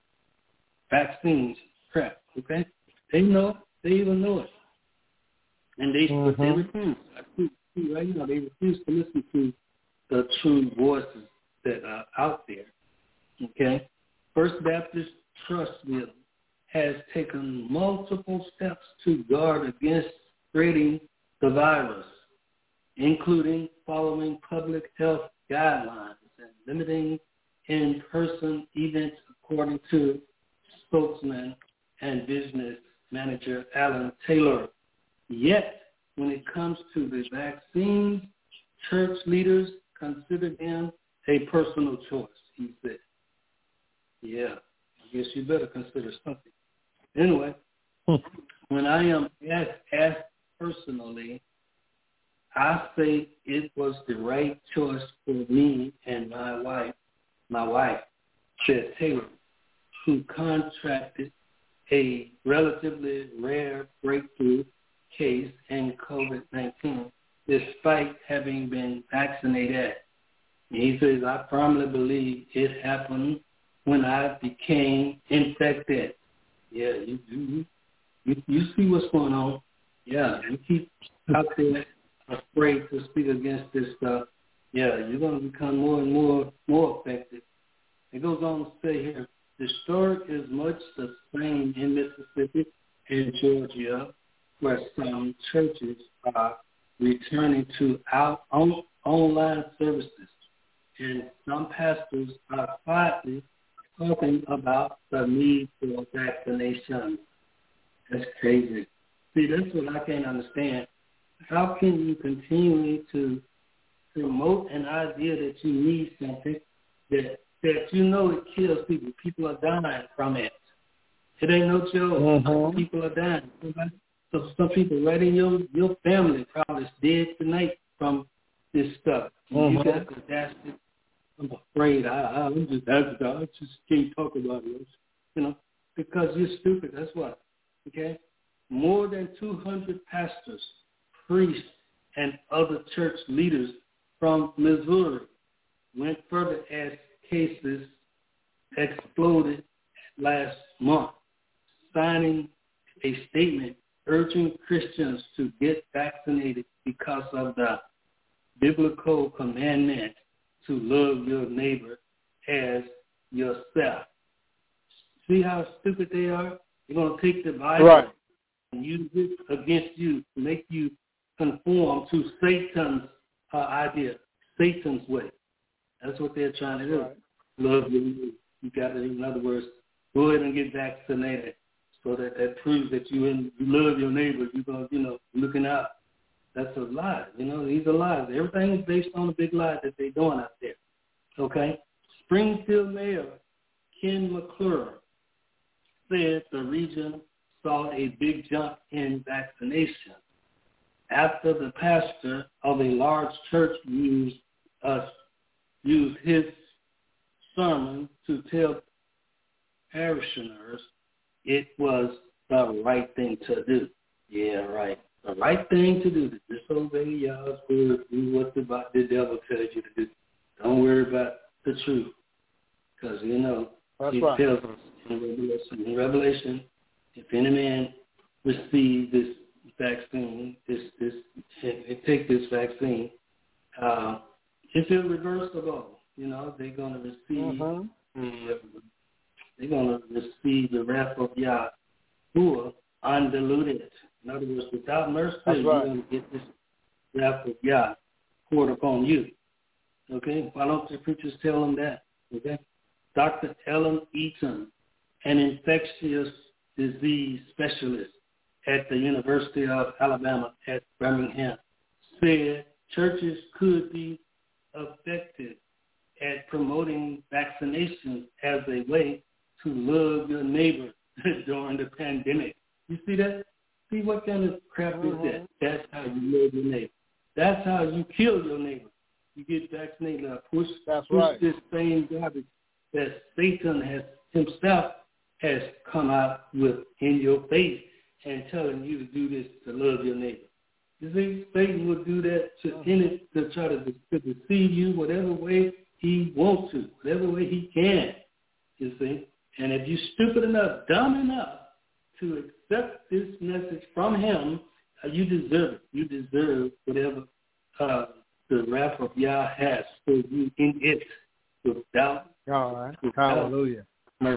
vaccines crap, okay? They know it. They even know it. And they, mm-hmm. they refuse. Right? You know, they refuse to listen to the true voices that are out there, okay? First Baptist Trustville has taken multiple steps to guard against spreading the virus, including following public health guidelines and limiting in-person events, according to spokesman and business manager Alan Taylor. Yet, when it comes to the vaccines, church leaders consider them a personal choice, he said. Yeah, I guess you better consider something. Anyway, when I am asked, asked personally, I say it was the right choice for me and my wife, my wife, said Taylor, who contracted a relatively rare breakthrough case in COVID nineteen, despite having been vaccinated. And he says, I firmly believe it happened when I became infected. Yeah, you you, you you see what's going on. Yeah, you keep out there afraid to speak against this stuff. Yeah, you're going to become more and more more affected. It goes on to say here, the story is much the same in Mississippi and Georgia, where some churches are returning to out on, online services, and some pastors are quietly talking about the need for vaccination. That's crazy. See, that's what I can't understand. How can you continue to promote an idea that you need something that that you know it kills people. People are dying from it. It ain't no joke. Mm-hmm. People are dying. So some people right in your, your family probably is dead tonight from this stuff. Mm-hmm. You got the that's it. I'm afraid. I, I, I'm just, I just can't talk about it. You know, because you're stupid. That's what. Okay? More than two hundred pastors, priests, and other church leaders from Missouri went further as cases exploded last month, signing a statement urging Christians to get vaccinated because of the biblical commandment to love your neighbor as yourself. See how stupid they are? They're going to take the Bible right. and use it against you to make you conform to Satan's uh, idea, Satan's way. That's what they're trying to do. Right. Love your neighbor. You got to, in other words, go ahead and get vaccinated so that that proves that you, in, you love your neighbor. You're going to, you know, looking out. That's a lie. You know, these are lies. Everything is based on a big lie that they're doing out there. Okay? Springfield Mayor Ken McClure said the region saw a big jump in vaccination after the pastor of a large church used uh, used his sermon to tell parishioners it was the right thing to do. Yeah, right. The right thing to do, to disobey y'all's word, do what the, the devil tells you to do. Don't worry about the truth. Because, you know, That's he right. tells us in Revelation, in Revelation, if any man receive this vaccine, this, this, and take this vaccine, uh, it's irreversible. You know, they're going to receive, mm-hmm. the, they're going to receive the wrath of Yahuwah undiluted. In other words, without mercy, That's you're right. going to get this wrath of Yah poured upon you. Okay? Why don't the preachers tell them that? Okay? Doctor Ellen Eaton, an infectious disease specialist at the University of Alabama at Birmingham, said churches could be effective at promoting vaccinations as a way to love your neighbor during the pandemic. You see that? See what kind of crap mm-hmm. is that? That's how you love your neighbor. That's how you kill your neighbor. You get vaccinated. Now push, That's push right. this same garbage that Satan has himself has come out with in your face and telling you to do this to love your neighbor. You see, Satan will do that to any to try to, to deceive you whatever way he wants to, whatever way he can. You see, and if you're stupid enough, dumb enough to accept this message from him, uh, you deserve it. You deserve whatever uh, the wrath of Yah has for you in it, without. All right. without Hallelujah. mercy.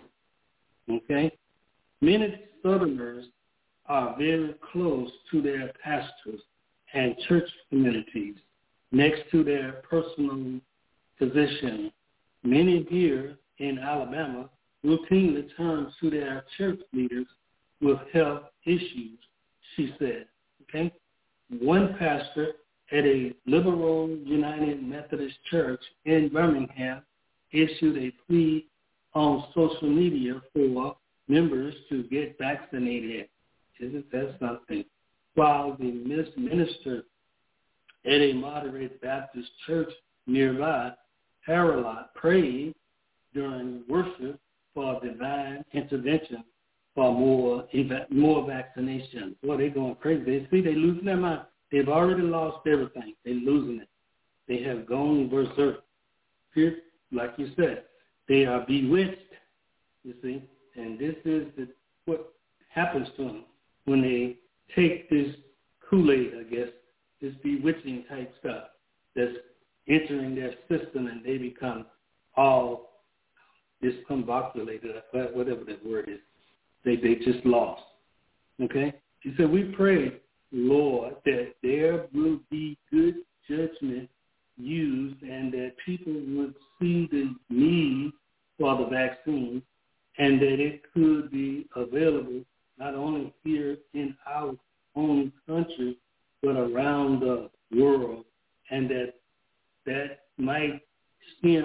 Okay? Many Southerners are very close to their pastors and church communities, next to their personal position. Many here in Alabama routinely turn to their church leaders with health issues, she said. Okay? One pastor at a liberal United Methodist Church in Birmingham issued a plea on social media for members to get vaccinated. Isn't that something? While the minister at a moderate Baptist church nearby, Haralot, prayed during worship for divine intervention for more more vaccination. Boy, they're going crazy. They see they're losing their mind. They've already lost everything. They're losing it. They have gone berserk. Here, like you said, they are bewitched, you see. And this is the, what happens to them when they take this Kool-Aid, I guess, this bewitching type stuff that's entering their system, and they become all discombobulated, whatever that word is. They they just lost. Okay? He said, we pray, Lord, that there will be good judgment used and that people would see the need for the vaccine and that it could be available not only here in our own country, but around the world, and that that might stem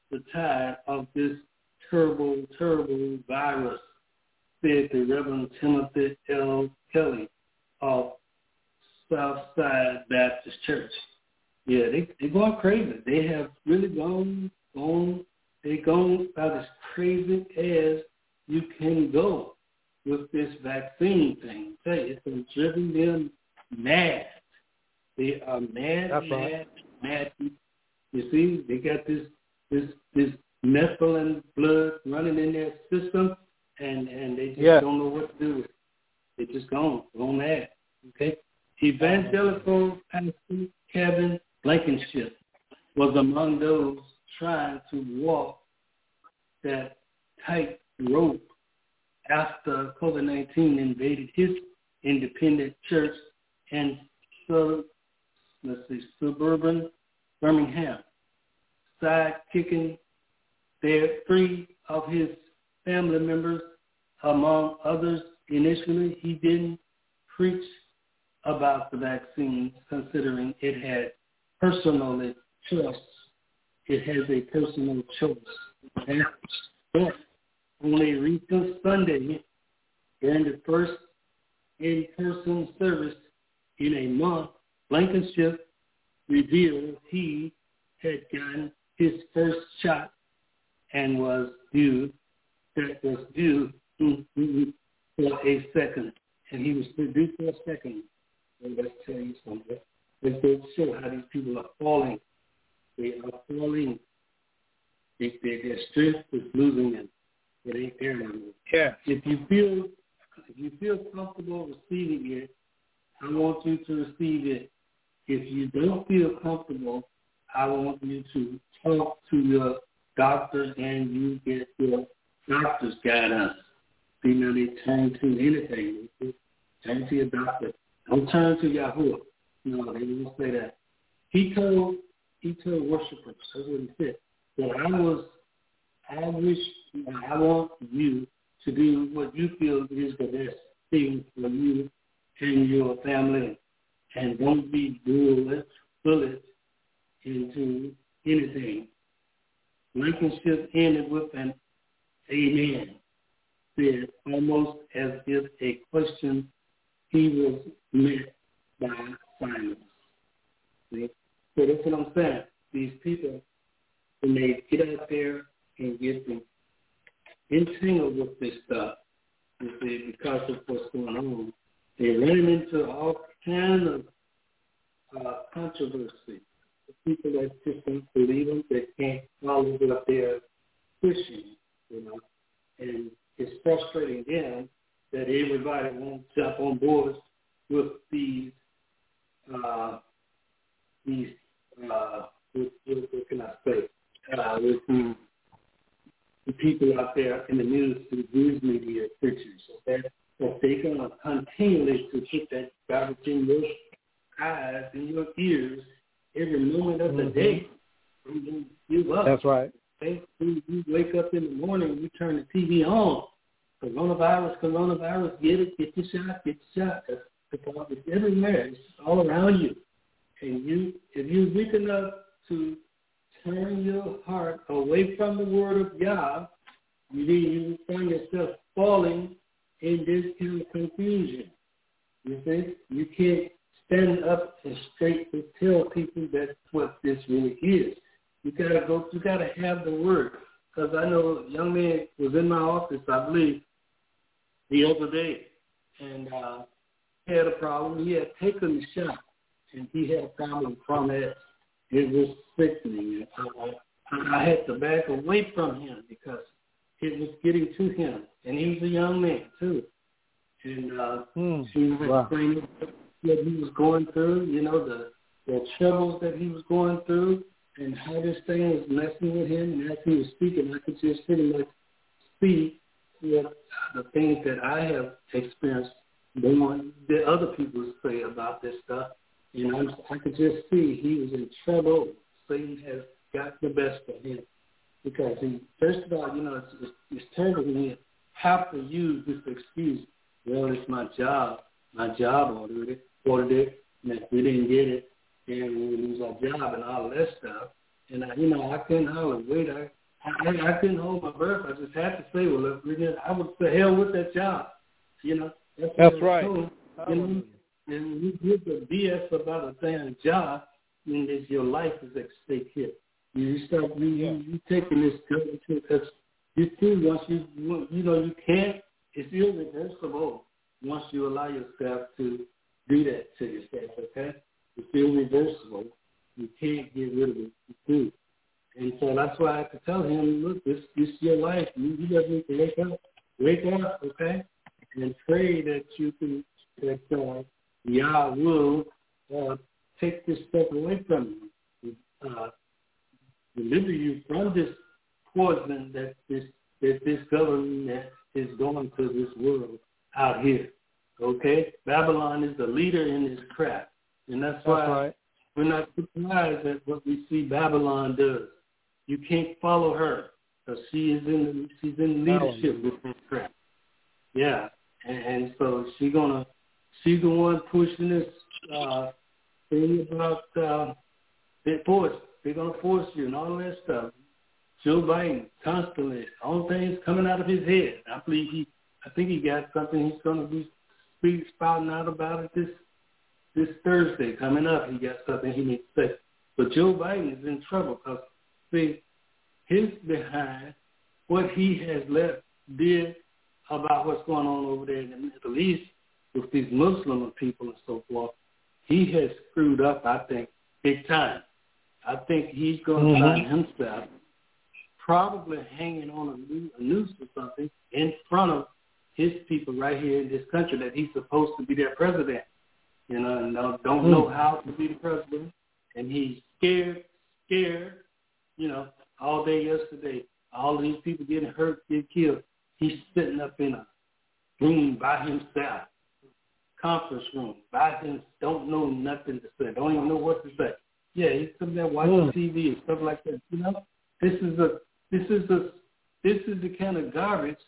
the tide of this terrible, terrible virus, said the Reverend Timothy L. Kelly of Southside Baptist Church. Yeah, they they going crazy. They have really gone gone. They gone about as crazy as you can go with this vaccine thing. I tell you, it's driven them mad. They are mad, That's mad, right. mad. You see, they got this this this methylene blood running in their system, and and they just yes. don't know what to do with it. They just gone, gone mad. Okay. Evangelical Pastor Kevin Blankenship was among those trying to walk that tight rope after COVID nineteen invaded his independent church in sub, let's see, suburban Birmingham, sidekicking their three of his family members, among others. Initially, he didn't preach about the vaccine, considering it had personal choice. It has a personal choice. Okay? But on a recent Sunday, during the first in-person service in a month, Blankenship revealed he had gotten his first shot and was due, that was due for a second. And he was due for a second. And let's tell you something. Let's go show how these people are falling. They are falling. They, they, their strength is losing them. It ain't there anymore. Yeah. If you feel, if you feel comfortable receiving it, I want you to receive it. If you don't feel comfortable, I want you to talk to your doctor and you get your doctor's guidance. See, now they turn to anything. They turn to your doctor. Don't turn to Yahoo. No, they didn't say that. He told he told worshipers, that's what he said, that I was, I wish, I want you to do what you feel is the best thing for you and your family, and don't be bullet, bullet into anything. Blankenship ended with an amen, said almost as if a question he was met by silence. See? So that's what I'm saying. These people, when they get out there and get them entangled with this stuff, you see, because of what's going on, they're running into all kinds of uh, controversy. The people that just don't believe them, they can't follow what they're pushing, you know, and it's frustrating them that everybody won't jump on board with these, uh, these, uh, with, with, what can I say, uh, with the, the people out there in the news, the news media pictures, okay? That they're going to continually to put that garbage in your eyes and your ears every moment of the mm-hmm. day. You give up. That's right. Okay? You wake up in the morning, you turn the T V on. Coronavirus, coronavirus, get it, get the shot, get the shot. It's, it's everywhere. It's all around you. And you, if you're weak enough to turn your heart away from the word of God, you, you find yourself falling in this kind of confusion. You see? You can't stand up and straight to tell people that's what this really is. You gotta go. You gotta have the word. Because I know a young man was in my office, I believe, the other day, and uh, he had a problem. He had taken the shot, and he had a problem from it. It was sickening. I, I, I had to back away from him because it was getting to him, and he was a young man too. And uh, mm, she was wow. explaining what he was going through. You know, the the troubles that he was going through, and how this thing was messing with him. And as he was speaking, I could just pretty much see what the things that I have experienced going that other people say about this stuff. You know, I could just see he was in trouble. Satan has got the best of him because he, first of all, you know, it's, it's, it's terrible when you have to use this excuse. Well, it's my job. My job ordered it, ordered it, and if we didn't get it, then we would lose our job and all that stuff. And, I, you know, I couldn't holler, wait, I, I, I couldn't hold my breath. I just had to say, well, look, I would say hell with that job. You know, that's, that's right. Told, you know, and you give the B S about a damn job, and it's your life is at stake here. You start, you, yeah. you, you taking this because you see once you, you know, you can't, it's irreversible once you allow yourself to do that to yourself, okay? It's irreversible. You can't get rid of it. You do. And so that's why I have to tell him, look, this, this is your life. You, you just need to wake up. Wake up, okay? And pray that you can, that uh, Yah will uh, take this stuff away from you. Uh, deliver you from this poison that this that this government is going to this world out here. Okay? Babylon is the leader in this crap. And that's, that's why right. we're not surprised at what we see Babylon does. You can't follow her because she is in she's in leadership with this crap. Yeah. And, and so she's gonna she's the one pushing this uh, thing about uh, they force they're gonna force you and all that stuff. Joe Biden constantly, all things coming out of his head. I believe he, I think he got something he's going to be speak, spouting out about it this this Thursday coming up. He got something he needs to say. But Joe Biden is in trouble because, see, his behind, what he has left did about what's going on over there in the Middle East with these Muslim people and so forth, he has screwed up, I think, big time. I think he's going to mm-hmm. find himself probably hanging on a, new, a noose or something in front of his people right here in this country that he's supposed to be their president. You know, and don't, don't mm. know how to be the president. And he's scared, scared, you know, all day yesterday. All these people getting hurt, get killed. He's sitting up in a room by himself, conference room, by him, don't know nothing to say, don't even know what to say. Yeah, he's sitting there watching mm. T V and stuff like that. You know, this is a This is the this is the kind of garbage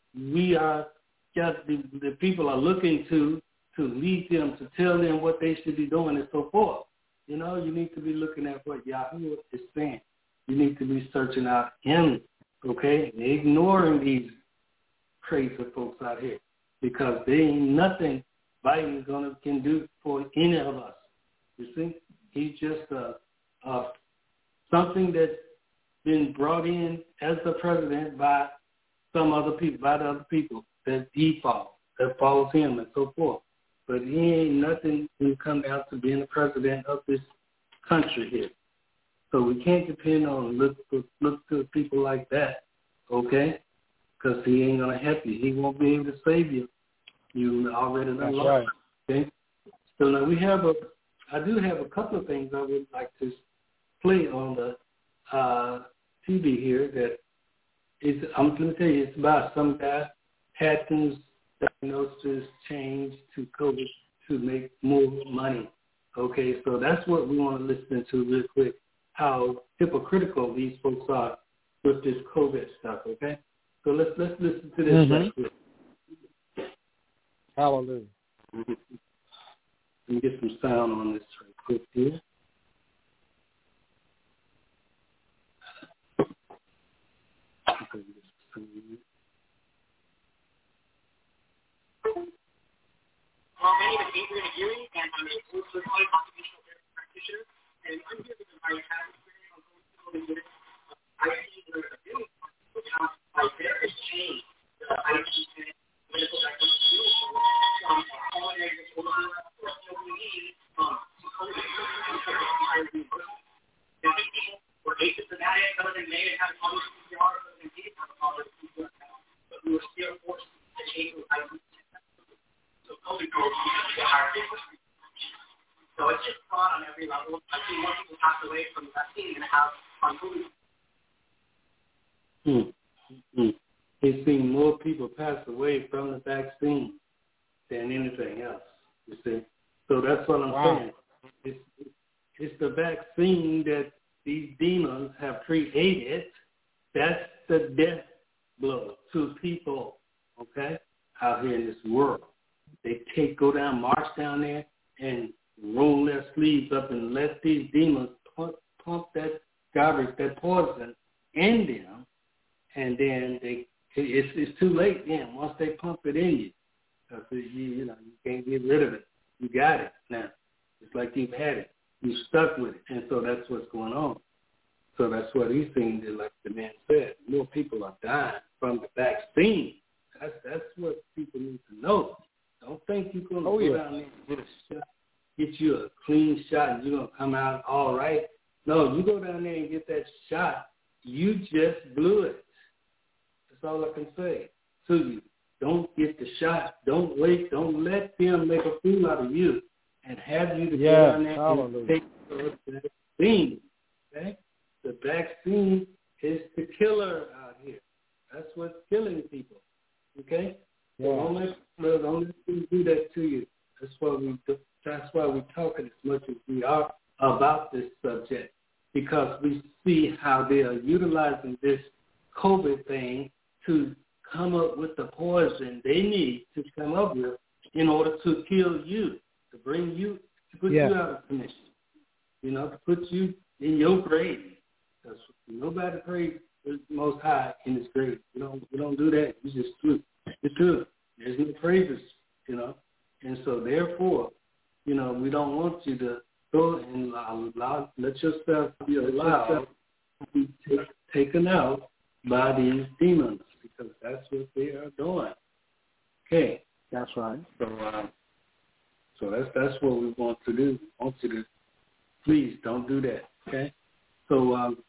we are got the, the people are looking to to lead them, to tell them what they should be doing and so forth. You know, you need to be looking at what Yahoo is saying. You need to be searching out him, okay, and ignoring these crazy folks out here because there ain't nothing Biden gonna can do for any of us. You see, he's just a, a something that's been brought in as the president by some other people, by the other people that he follows, that follows him and so forth. But he ain't nothing when it comes down to being the president of this country here. So we can't depend on look look to people like that, okay? Because he ain't gonna help you. He won't be able to save you. You already know. That's right. Okay. So now we have a. I do have a couple of things I would like to play on the uh, T V here. That is, I'm going to tell you, it's about some guy had his diagnosis changed to COVID to make more money. Okay, so that's what we want to listen to real quick. How hypocritical these folks are with this COVID stuff. Okay, so let's let's listen to this mm-hmm. right quick. Hallelujah. Mm-hmm. Let me get some sound on this right quick here. Well, my name is Adrian Aguirre, and I'm a full-certified occupational therapy practitioner, and I'm here because I have experience on going through the I see the ability of how my therapist changed the I T and medical diagnosis from pulmonary disorder or C O P D um, to COVID. Now, these people were asymptomatic, other than they didn't have a college C P R, other than they didn't have a college C P R, but we were still forced to change the I T. So COVID goes to higher frequency. So it's just fraud on every level. I see more people pass away from the vaccine than have on COVID. Hmm. Hmm. He's seen more people pass away from the vaccine than anything else, you see. So that's what I'm wow. saying. It's, it's the vaccine that these demons have created. That's the death blow to people, okay, out here in this world. They take, go down, march down there, and roll their sleeves up and let these demons pump, pump that discovers that poison in them, and then they it's it's too late then once they pump it in you. Because you you know you can't get rid of it. You got it now. It's like you've had it. You're stuck with it, and so that's what's going on. So that's what he's saying. Like the man said, more people are dying from the vaccine. That's that's what people need to know. Don't think you're going to oh, go yeah. down there and get a shot, get you a clean shot, and you're going to come out all right. No, you go down there and get that shot, you just blew it. That's all I can say to you. Don't get the shot. Don't wait. Don't let them make a fool out of you and have you to yes, go down there hallelujah. and take the vaccine. Okay? The vaccine is the killer out here. That's what's killing people. Okay? Yeah. So don't let, don't let them do that to you. That's why we that's why we're talking as much as we are about this subject, because we see how they are utilizing this COVID thing to come up with the poison they need to come up with in order to kill you, to bring you, to put yeah. you out of commission, you know, to put you in your grave. Because nobody prays the Most High in His grave. You don't, you don't do that. You just do it. It's true. There's no praises, you know. And so, therefore, you know, we don't want you to go and allow, let yourself be allowed to be take, taken out by these demons, because that's what they are doing. Okay. That's right. So, uh, so that's that's what we want to do. We want you to please don't do that. Okay. So um,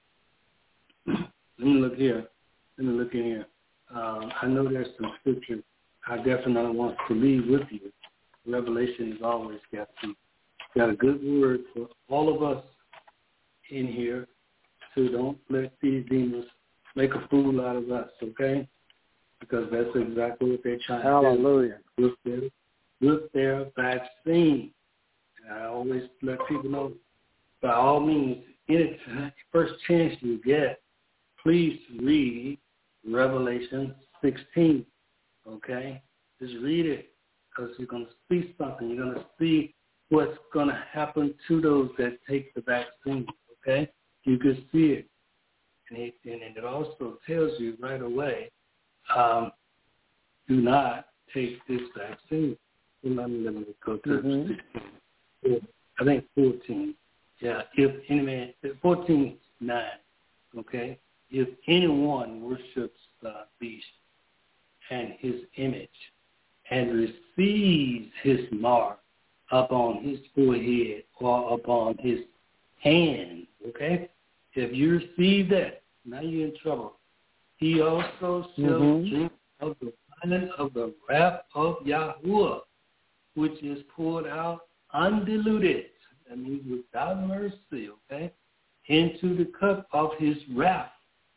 let me look here. Let me look in here. Um, I know there's some scripture I definitely want to leave with you. Revelation has always got some, got a good word for all of us in here. So don't let these demons make a fool out of us, okay? Because that's exactly what they're trying Hallelujah. to do with their, with their vaccine. And I always let people know, by all means, any first chance you get, please read Revelation sixteen, okay? Just read it, because you're going to see something. You're going to see what's going to happen to those that take the vaccine, okay? You can see it. And it, and it also tells you right away, um, do not take this vaccine. Let me, let me go to mm-hmm. sixteen. I think fourteen. Yeah, if any man, fourteen nine, okay? If anyone worships the beast and his image and receives his mark upon his forehead or upon his hand, okay? If you receive that, now you're in trouble. He also shall mm-hmm. drink of the wine of the wrath of Yahuwah, which is poured out undiluted, that means without mercy, okay, into the cup of his wrath.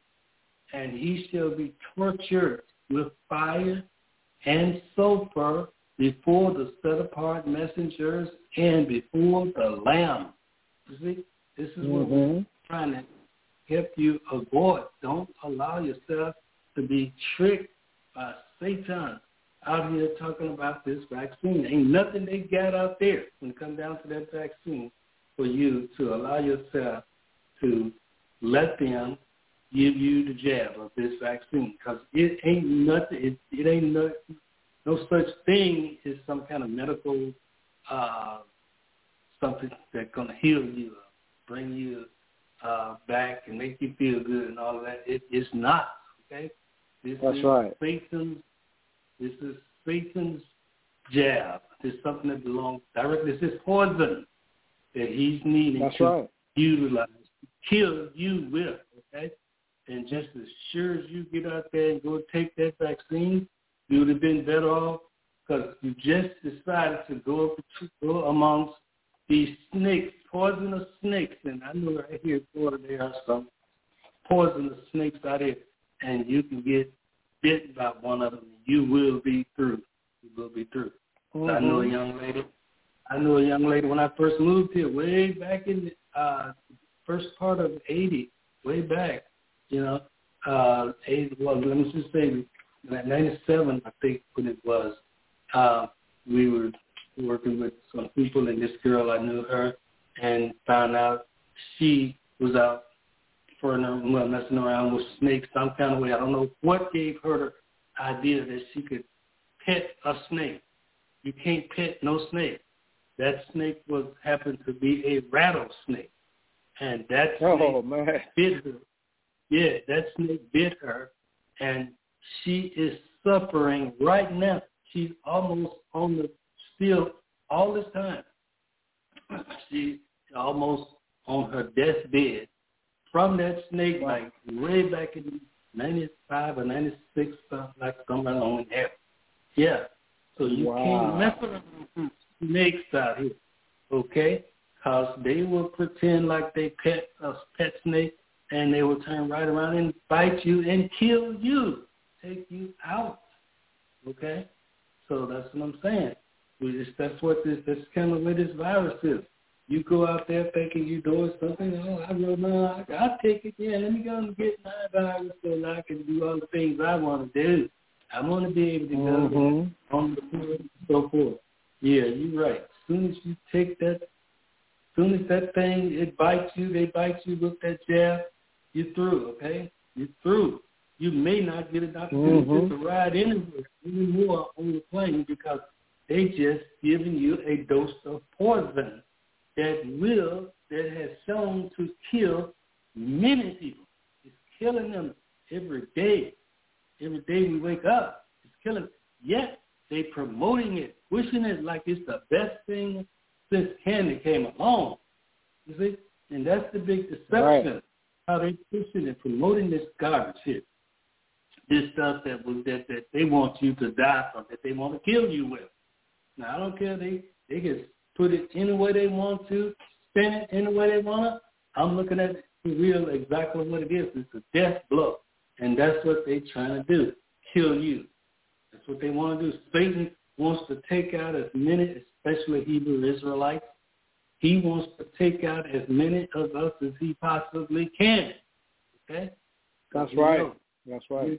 And he shall be tortured with fire and sulfur before the set-apart messengers and before the Lamb. You see, this is mm-hmm. what we're trying to help you avoid. Don't allow yourself to be tricked by Satan out here talking about this vaccine. Ain't nothing they got out there when it comes down to that vaccine for you to allow yourself to let them give you the jab of this vaccine, because it ain't nothing. It, it ain't no, no such thing as some kind of medical uh, something that's gonna heal you, bring you uh, back and make you feel good and all of that. It, it's not. Okay, this That's is right. Satan's. This is Satan's jab. It's something that belongs directly. This is poison that he's needing That's to right. utilize, kill you with. Okay. And just as sure as you get out there and go take that vaccine, you would have been better off, because you just decided to go up go amongst these snakes, poisonous snakes. And I know right here in Florida there are some poisonous snakes out here, and you can get bitten by one of them. You will be through. You will be through. Mm-hmm. So I know a young lady. I know a young lady when I first moved here, way back in the uh, first part of eighty, way back. You know, uh, eighty, well, let me just say, ninety-seven, I think, when it was, uh, we were working with some people, and this girl, I knew her, and found out she was out further, well, messing around with snakes some kind of way. I don't know what gave her the idea that she could pet a snake. You can't pet no snake. That snake was happened to be a rattlesnake, and that snake oh, man. bit her. Yeah, that snake bit her, and she is suffering right now. She's almost on the still all this time. She's almost on her deathbed from that snake, wow. like way back in ninety-five or ninety-six, something like somewhere on there. Yeah. So you wow. can't mess around with snakes out here, okay? Because they will pretend like they pet a pet snake, and they will turn right around and bite you and kill you, take you out, okay? So that's what I'm saying. We just, that's what this, that's kind of where this virus is. You go out there thinking you're doing something, oh, I will not, I'll take it, yeah, let me go and get my virus so that I can do all the things I want to do. I want to be able to go mm-hmm. on the field and so forth. Yeah, you're right. As soon as you take that, as soon as that thing, it bites you, they bite you with that jab, you're through, okay? You're through. You may not get an opportunity mm-hmm. to ride anywhere anymore on the plane because they just giving you a dose of poison that will, that has shown to kill many people. It's killing them every day. Every day we wake up, it's killing. Yet they promoting it, pushing it like it's the best thing since candy came along. You see, and that's the big deception. Right. How they pushing and promoting this garbage here, this stuff that was that that they want you to die from, that they want to kill you with. Now I don't care. They they can put it any way they want to, spin it any way they want to. I'm looking at it real exactly what it is. It's a death blow. And that's what they're trying to do, kill you. That's what they want to do. Satan wants to take out as many, especially Hebrew Israelites. He wants to take out as many of us as he possibly can. Okay? That's right. Know. That's right.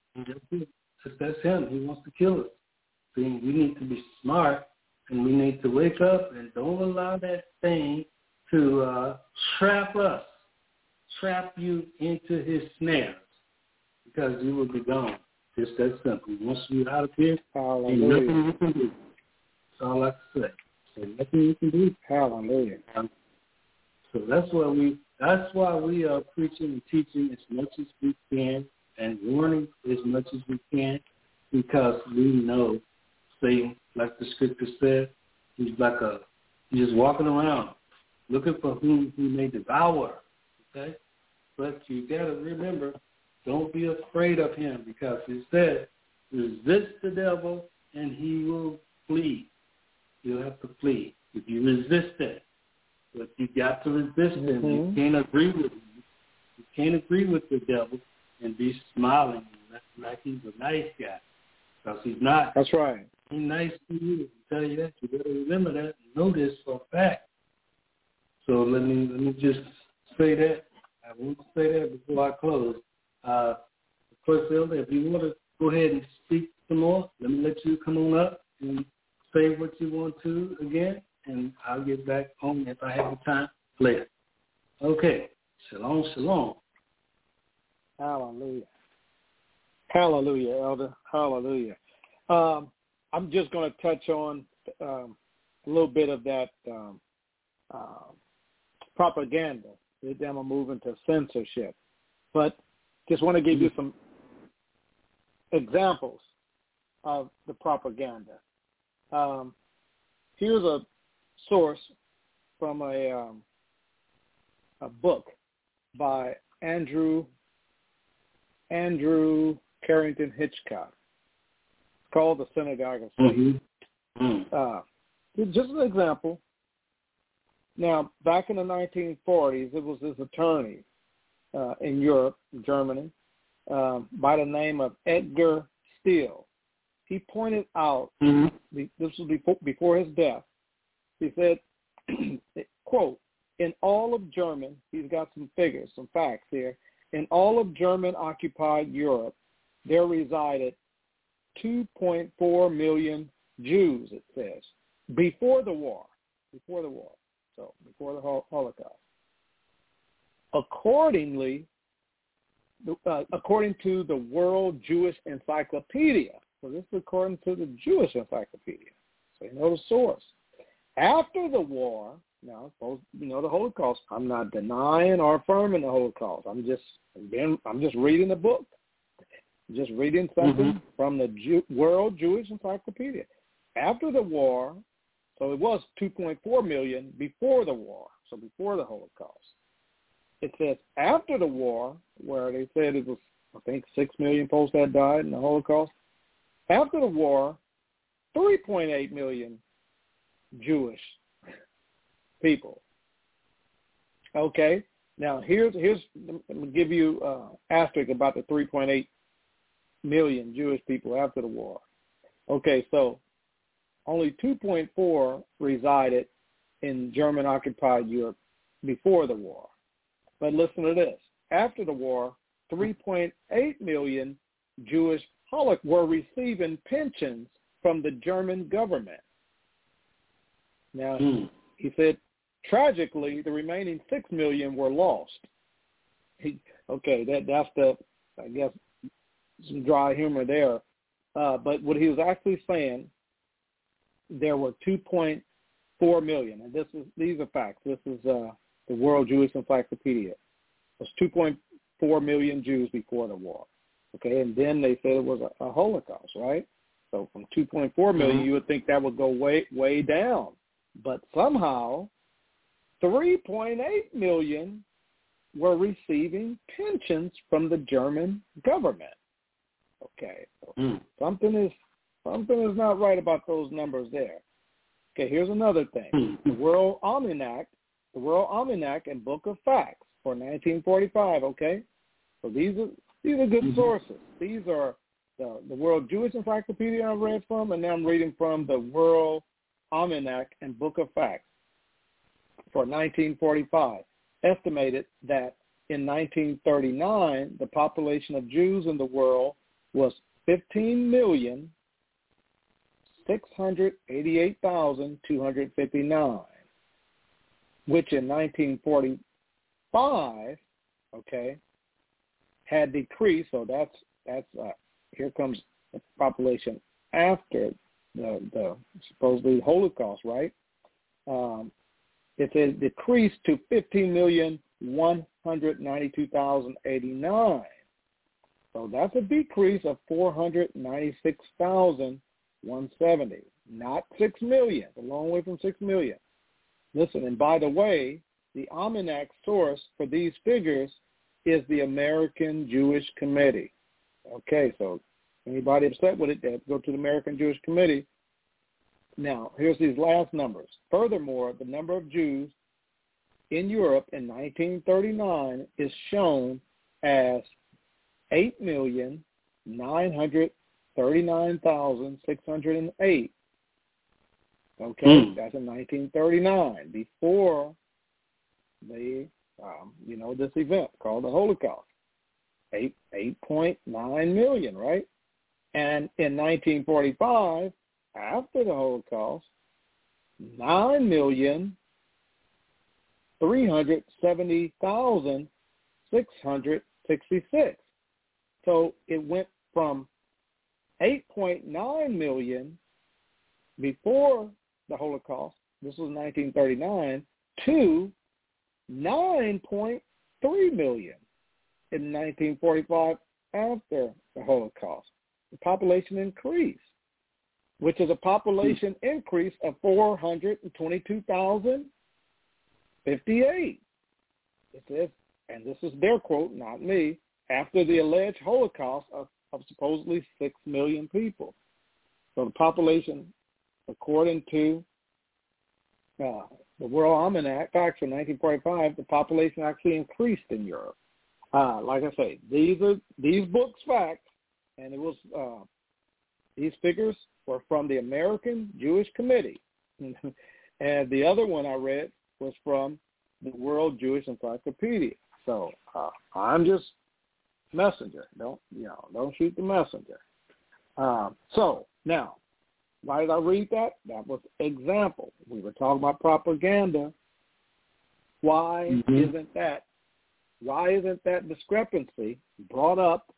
That's, that's him. He wants to kill us. See, we need to be smart, and we need to wake up and don't allow that thing to uh, trap us, trap you into his snares. Because you will be gone. Just that simple. Once you're out of here, ain't nothing you can do. That's all I can say. Ain't nothing you can do. Hallelujah. Um, so that's why we that's why we are preaching and teaching as much as we can and warning as much as we can, because we know Satan, like the scripture said, he's like a he's just walking around looking for whom he may devour. Okay? But you gotta remember, don't be afraid of him, because it said, resist the devil and he will flee. You'll have to flee if you resist it. But you got to resist him. Mm-hmm. You can't agree with him. You can't agree with the devil and be smiling like he's a nice guy, because he's not. That's right. He's nice to you. I tell you that. You better remember that and know this for a fact. So let me let me just say that. I want to say that before I close. Uh, of course, Elder, if you want to go ahead and speak some more, let me let you come on up and say what you want to again, and I'll get back on if I have the time later. Okay. Shalom, shalom. Hallelujah. Hallelujah, Elder. Hallelujah. Um, I'm just going to touch on um, a little bit of that um, uh, propaganda. Then I'm going to move into censorship. But just want to give you some examples of the propaganda. Um, here's a source from a um, a book by Andrew Andrew Carrington Hitchcock. It's called The Synagogue of Satan. Mm-hmm. Uh, just an example. Now, back in the nineteen forties, it was this attorney uh, in Europe, Germany, um, by the name of Edgar Steele. He pointed out, mm-hmm. the, this was before, before his death, he said, quote, in all of German, he's got some figures, some facts here, in all of German-occupied Europe, there resided two point four million Jews, it says, before the war, before the war, so before the Holocaust. Accordingly, uh, according to the World Jewish Encyclopedia. So this is according to the Jewish Encyclopedia. So you know the source. After the war, now, suppose you know the Holocaust. I'm not denying or affirming the Holocaust. I'm just again, I'm just reading the book, just reading something mm-hmm. from the Jew, World Jewish Encyclopedia. After the war, so it was two point four million before the war, so before the Holocaust. It says after the war, where they said it was, I think, six million folks that died in the Holocaust. After the war, three point eight million Jewish people. Okay, now here's here's let me give you uh, asterisk about the three point eight million Jewish people after the war. Okay, so only two point four resided in German-occupied Europe before the war. But listen to this: after the war, three point eight million Jewish Holocaust were receiving pensions from the German government. Now, mm. he said, tragically, the remaining six million were lost. He, okay, that that's the, I guess, some dry humor there. Uh, but what he was actually saying, there were two point four million, and this is these are facts. This is uh, the World Jewish Encyclopedia. It was two point four million Jews before the war. Okay, and then they said it was a, a Holocaust, right? So from two point four million, mm-hmm. you would think that would go way way down, but somehow three point eight million were receiving pensions from the German government. Okay, so mm. something is something is not right about those numbers there. Okay, here's another thing: mm. the World Almanac, the World Almanac and Book of Facts for nineteen forty-five. Okay, so these are these are good mm-hmm. sources. These are the, the World Jewish Encyclopedia I read from, and now I'm reading from the World Almanac and Book of Facts for nineteen forty-five. Estimated that in nineteen thirty-nine, the population of Jews in the world was fifteen million six hundred eighty-eight thousand two hundred fifty-nine, which in nineteen forty-five, okay, had decreased. So that's that's uh, here comes the population after the the supposedly Holocaust, right? Um, it has decreased to fifteen million one hundred ninety-two thousand eighty-nine. So that's a decrease of four hundred ninety-six thousand one hundred seventy, not six million, a long way from six million. Listen, and by the way, the Almanac source for these figures is the American Jewish Committee. Okay, so anybody upset with it, they have to go to the American Jewish Committee. Now, here's these last numbers. Furthermore, the number of Jews in Europe in nineteen thirty-nine is shown as eight million nine hundred thirty-nine thousand six hundred eight. Okay, mm. that's in nineteen thirty-nine, before the, um, you know, this event called the Holocaust. Eight, eight point nine million, right? And in nineteen forty-five, after the Holocaust, nine million three hundred seventy thousand six hundred sixty-six. So it went from eight point nine million before the Holocaust, this was nineteen thirty-nine, to nine point three million in nineteen forty-five after the Holocaust. The population increased, which is a population increase of four hundred twenty-two thousand fifty-eight. It says, and this is their quote, not me, after the alleged Holocaust of, of supposedly six million people. So the population, according to uh, the World Almanac facts for nineteen forty-five, the population actually increased in Europe. Uh, like I say, these are these books facts, and it was uh, these figures were from the American Jewish Committee, and the other one I read was from the World Jewish Encyclopedia. So uh, I'm just messenger. Don't you know? Don't shoot the messenger. Um, so now, why did I read that? That was example. We were talking about propaganda. Why mm-hmm. isn't that why isn't that discrepancy brought up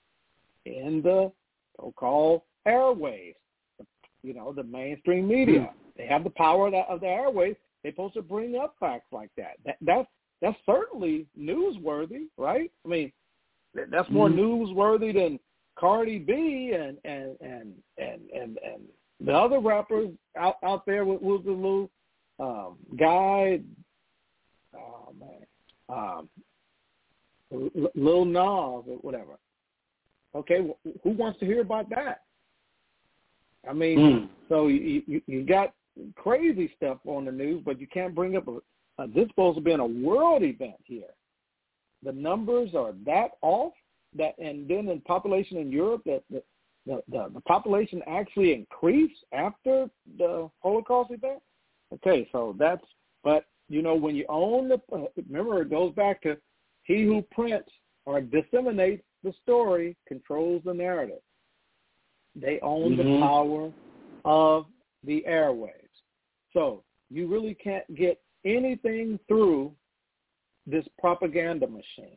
in the so-called airwaves? You know, the mainstream media. Mm. They have the power of the, of the airwaves. They're supposed to bring up facts like that. that that's, that's certainly newsworthy, right? I mean, that's more mm. newsworthy than Cardi B and and and and and, and the other rappers out, out there with Woogaloo, um, Guy, oh man, um, Lil Nas or whatever. Okay, who wants to hear about that? I mean, mm. so you, you you got crazy stuff on the news, but you can't bring up a, a this supposed to be a world event here. The numbers are that off that, and then in population in Europe, that the the, the, the population actually increased after the Holocaust event. Okay, so that's, but you know, when you own the, uh, remember it goes back to he who prints or disseminates the story controls the narrative. They own mm-hmm. the power of the airwaves. So you really can't get anything through this propaganda machine.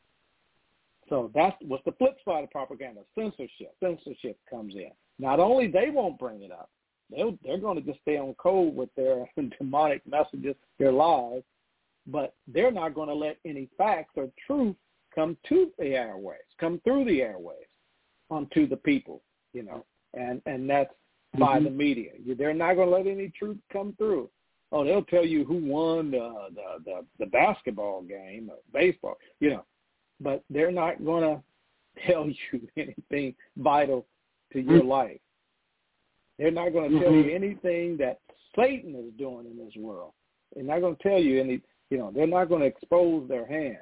So that's what's the flip side of propaganda, censorship. Censorship comes in. Not only they won't bring it up, they'll, they're going to just stay on code with their demonic messages, their lies, but they're not going to let any facts or truth come to the airwaves, come through the airwaves onto the people, you know, and, and that's mm-hmm. by the media. They're not going to let any truth come through. Oh, they'll tell you who won the, the, the, the basketball game or baseball, you know, but they're not going to tell you anything vital to your mm-hmm. life. They're not going to mm-hmm. tell you anything that Satan is doing in this world. They're not going to tell you any, you know, they're not going to expose their hand.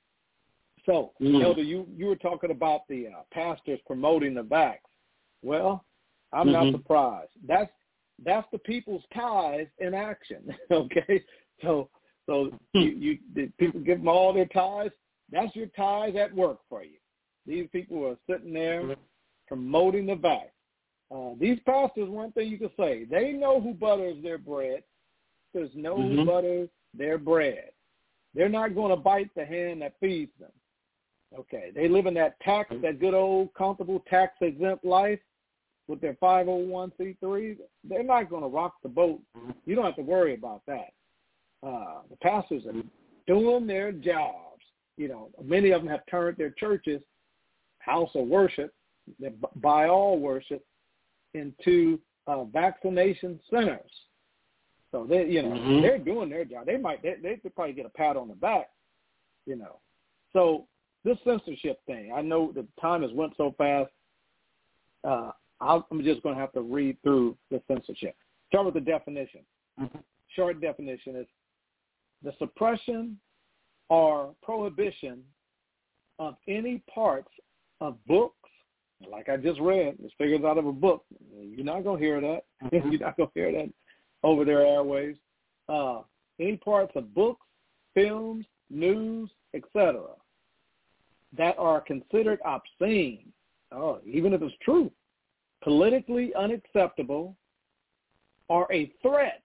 So, mm-hmm. Elder, you, you were talking about the uh, pastors promoting the vax. Well, I'm mm-hmm. not surprised. That's that's the people's tithes in action. Okay, so so you, you the people give them all their tithes. That's your tithes at work for you. These people are sitting there mm-hmm. promoting the vax. Uh, these pastors, one thing you can say, they know who butters their bread. There's no mm-hmm. who butters their bread. They're not going to bite the hand that feeds them. Okay, they live in that tax, that good old comfortable tax-exempt life with their five oh one c three. They're not going to rock the boat. You don't have to worry about that. Uh, the pastors are doing their jobs. You know, many of them have turned their churches, house of worship, by all worship, into uh, vaccination centers. So they, you know, mm-hmm. they're doing their job. They might, they, they could probably get a pat on the back, you know. So this censorship thing, I know the time has went so fast. Uh, I'll, I'm just going to have to read through the censorship. Start with the definition. Mm-hmm. Short definition is the suppression or prohibition of any parts of books, like I just read, it's figures out of a book. You're not going to hear that. Mm-hmm. You're not going to hear that over their airwaves. Uh, any parts of books, films, news, et cetera, that are considered obscene, oh, even if it's true, politically unacceptable, or a threat.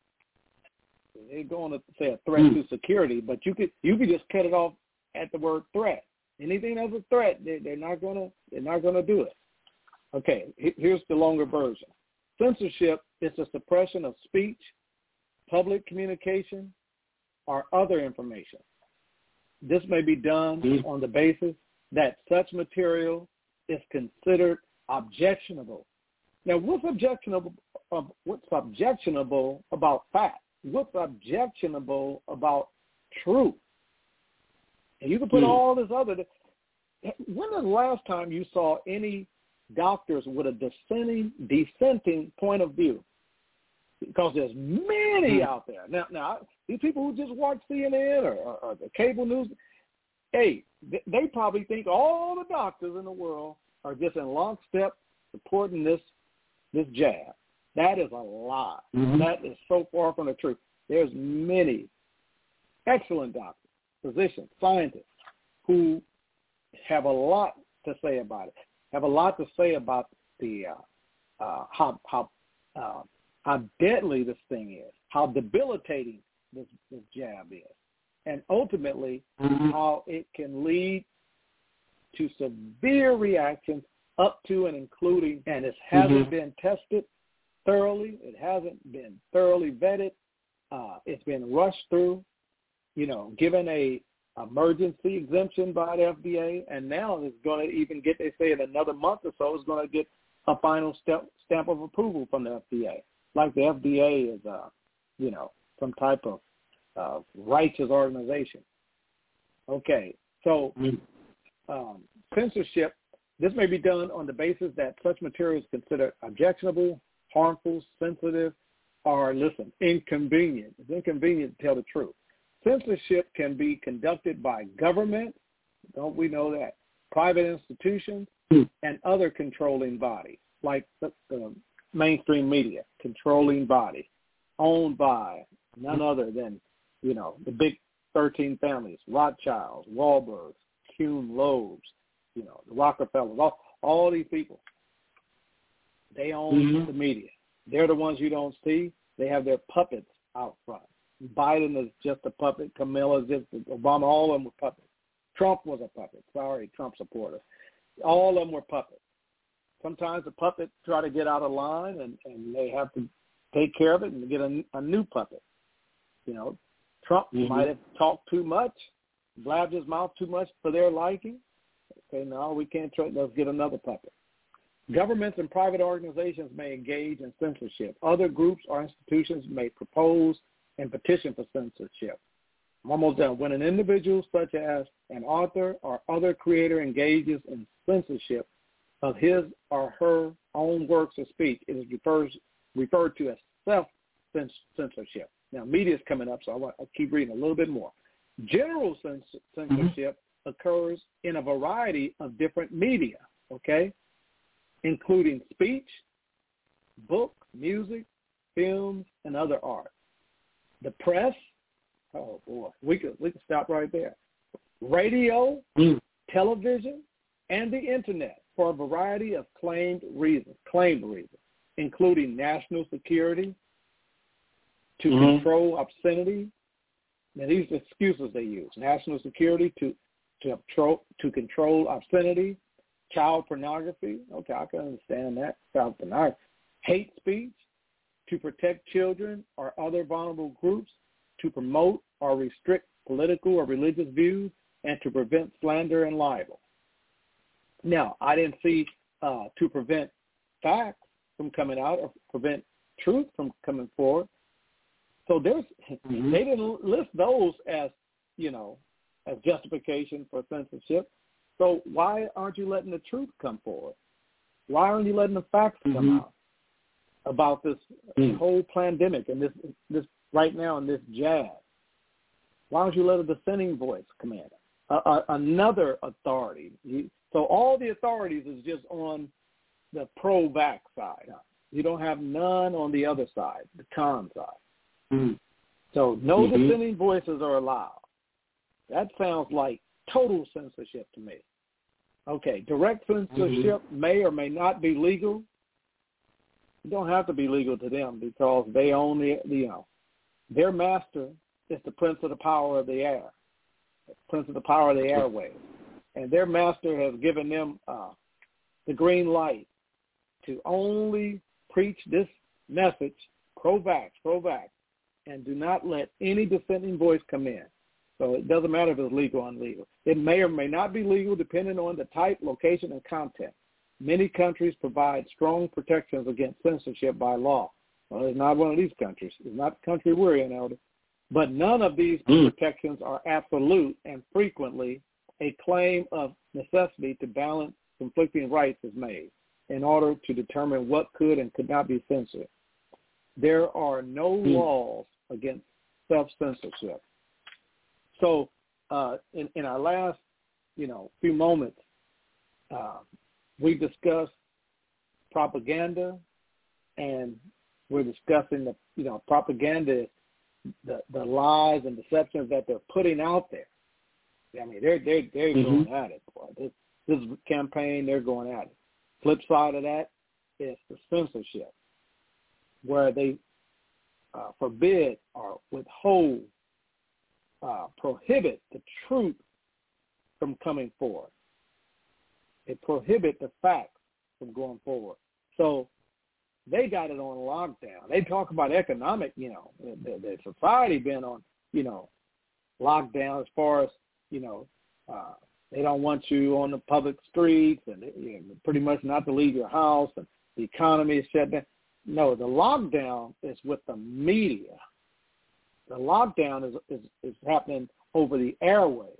They're going to say a threat mm. to security, but you could you could just cut it off at the word threat. Anything that's a threat, they, they're not going to they're not going to do it. Okay, here's the longer version. Censorship is the suppression of speech, public communication, or other information. This may be done mm. on the basis that such material is considered objectionable. Now, what's objectionable? Uh, what's objectionable about fact? What's objectionable about truth? And you can put mm. all this other. When was the last time you saw any doctors with a dissenting, dissenting point of view? Because there's many mm. out there. Now, now these people who just watch C N N or, or, or the cable news, hey, they, they probably think all the doctors in the world are just in lockstep supporting this this jab. That is a lie. Mm-hmm. That is so far from the truth. There's many excellent doctors, physicians, scientists who have a lot to say about it, have a lot to say about the uh, uh, how how uh, how deadly this thing is, how debilitating this, this jab is. and ultimately mm-hmm. how it can lead to severe reactions up to and including, and it hasn't mm-hmm. been tested thoroughly. It hasn't been thoroughly vetted. Uh, it's been rushed through, you know, given a emergency exemption by the F D A, and now it's going to even get, they say in another month or so, it's going to get a final step, stamp of approval from the F D A. Like the F D A is, uh, you know, some type of uh, righteous organization. Okay, so um, censorship, this may be done on the basis that such material is considered objectionable, harmful, sensitive, or, listen, inconvenient. It's inconvenient to tell the truth. Censorship can be conducted by government, don't we know that, private institutions, and other controlling bodies, like the, the mainstream media, controlling body, owned by none other than, you know, the big thirteen families, Rothschilds, Wahlbergs, Kuhn, Loebs, you know, the Rockefellers, all, all these people. They own mm-hmm. the media. They're the ones you don't see. They have their puppets out front. Biden is just a puppet. Kamala is just Obama. All of them were puppets. Trump was a puppet. Sorry, Trump supporters. All of them were puppets. Sometimes the puppets try to get out of line, and, and they have to take care of it and get a, a new puppet. You know, Trump mm-hmm. might have talked too much, blabbed his mouth too much for their liking. Okay, no, we can't try. Let's get another puppet. Governments and private organizations may engage in censorship. Other groups or institutions may propose and petition for censorship. I'm almost done. When an individual such as an author or other creator engages in censorship of his or her own works or speech, it is refers, referred to as self-censorship. Now, media is coming up, so I want to keep reading a little bit more. General censorship mm-hmm. occurs in a variety of different media, okay, including speech, book, music, films, and other art. The press, oh boy, we could we could stop right there. Radio, mm. television, and the internet for a variety of claimed reasons, claimed reasons, including national security, to mm-hmm. control obscenity. Now these are excuses they use: national security to to control to control obscenity, child pornography. Okay, I can understand that. Child pornography, hate speech, to protect children or other vulnerable groups, to promote or restrict political or religious views, and to prevent slander and libel. Now, I didn't see uh, to prevent facts from coming out or prevent truth from coming forward. So there's mm-hmm. they didn't list those as, you know, as justification for censorship. So why aren't you letting the truth come forward? Why aren't you letting the facts mm-hmm. come out about this mm. whole pandemic and this this right now and this jab? Why don't you let a dissenting voice come in? Uh, uh, another authority. You, so all the authorities is just on the pro-vax side. You don't have none on the other side, the con side. Mm. So no mm-hmm. dissenting voices are allowed. That sounds like total censorship to me. Okay, direct censorship mm-hmm. may or may not be legal. It don't have to be legal to them because they own the, the, you know, their master is the prince of the power of the air, the prince of the power of the airways. And their master has given them uh, the green light to only preach this message, pro-vax, pro-vax, and do not let any dissenting voice come in. So it doesn't matter if it's legal or illegal. It may or may not be legal depending on the type, location, and content. Many countries provide strong protections against censorship by law. Well, it's not one of these countries. It's not the country we're in, Elder. But none of these mm. protections are absolute, and frequently a claim of necessity to balance conflicting rights is made in order to determine what could and could not be censored. There are no mm. laws against self-censorship. So uh, in, in our last, you know, few moments, uh, we discussed propaganda, and we're discussing the, you know, propaganda, the, the lies and deceptions that they're putting out there. I mean, they're they're they're mm-hmm. going at it. Boy. This this campaign, they're going at it. Flip side of that is the censorship, where they uh, forbid or withhold uh, prohibit the truth from coming forward. It prohibits the facts from going forward. So they got it on lockdown. They talk about economic, you know, the, the society being on, you know, lockdown as far as, you know, uh, they don't want you on the public streets and you know, pretty much not to leave your house, and the economy is shut down. No, the lockdown is with the media. The lockdown is, is, is happening over the airwaves.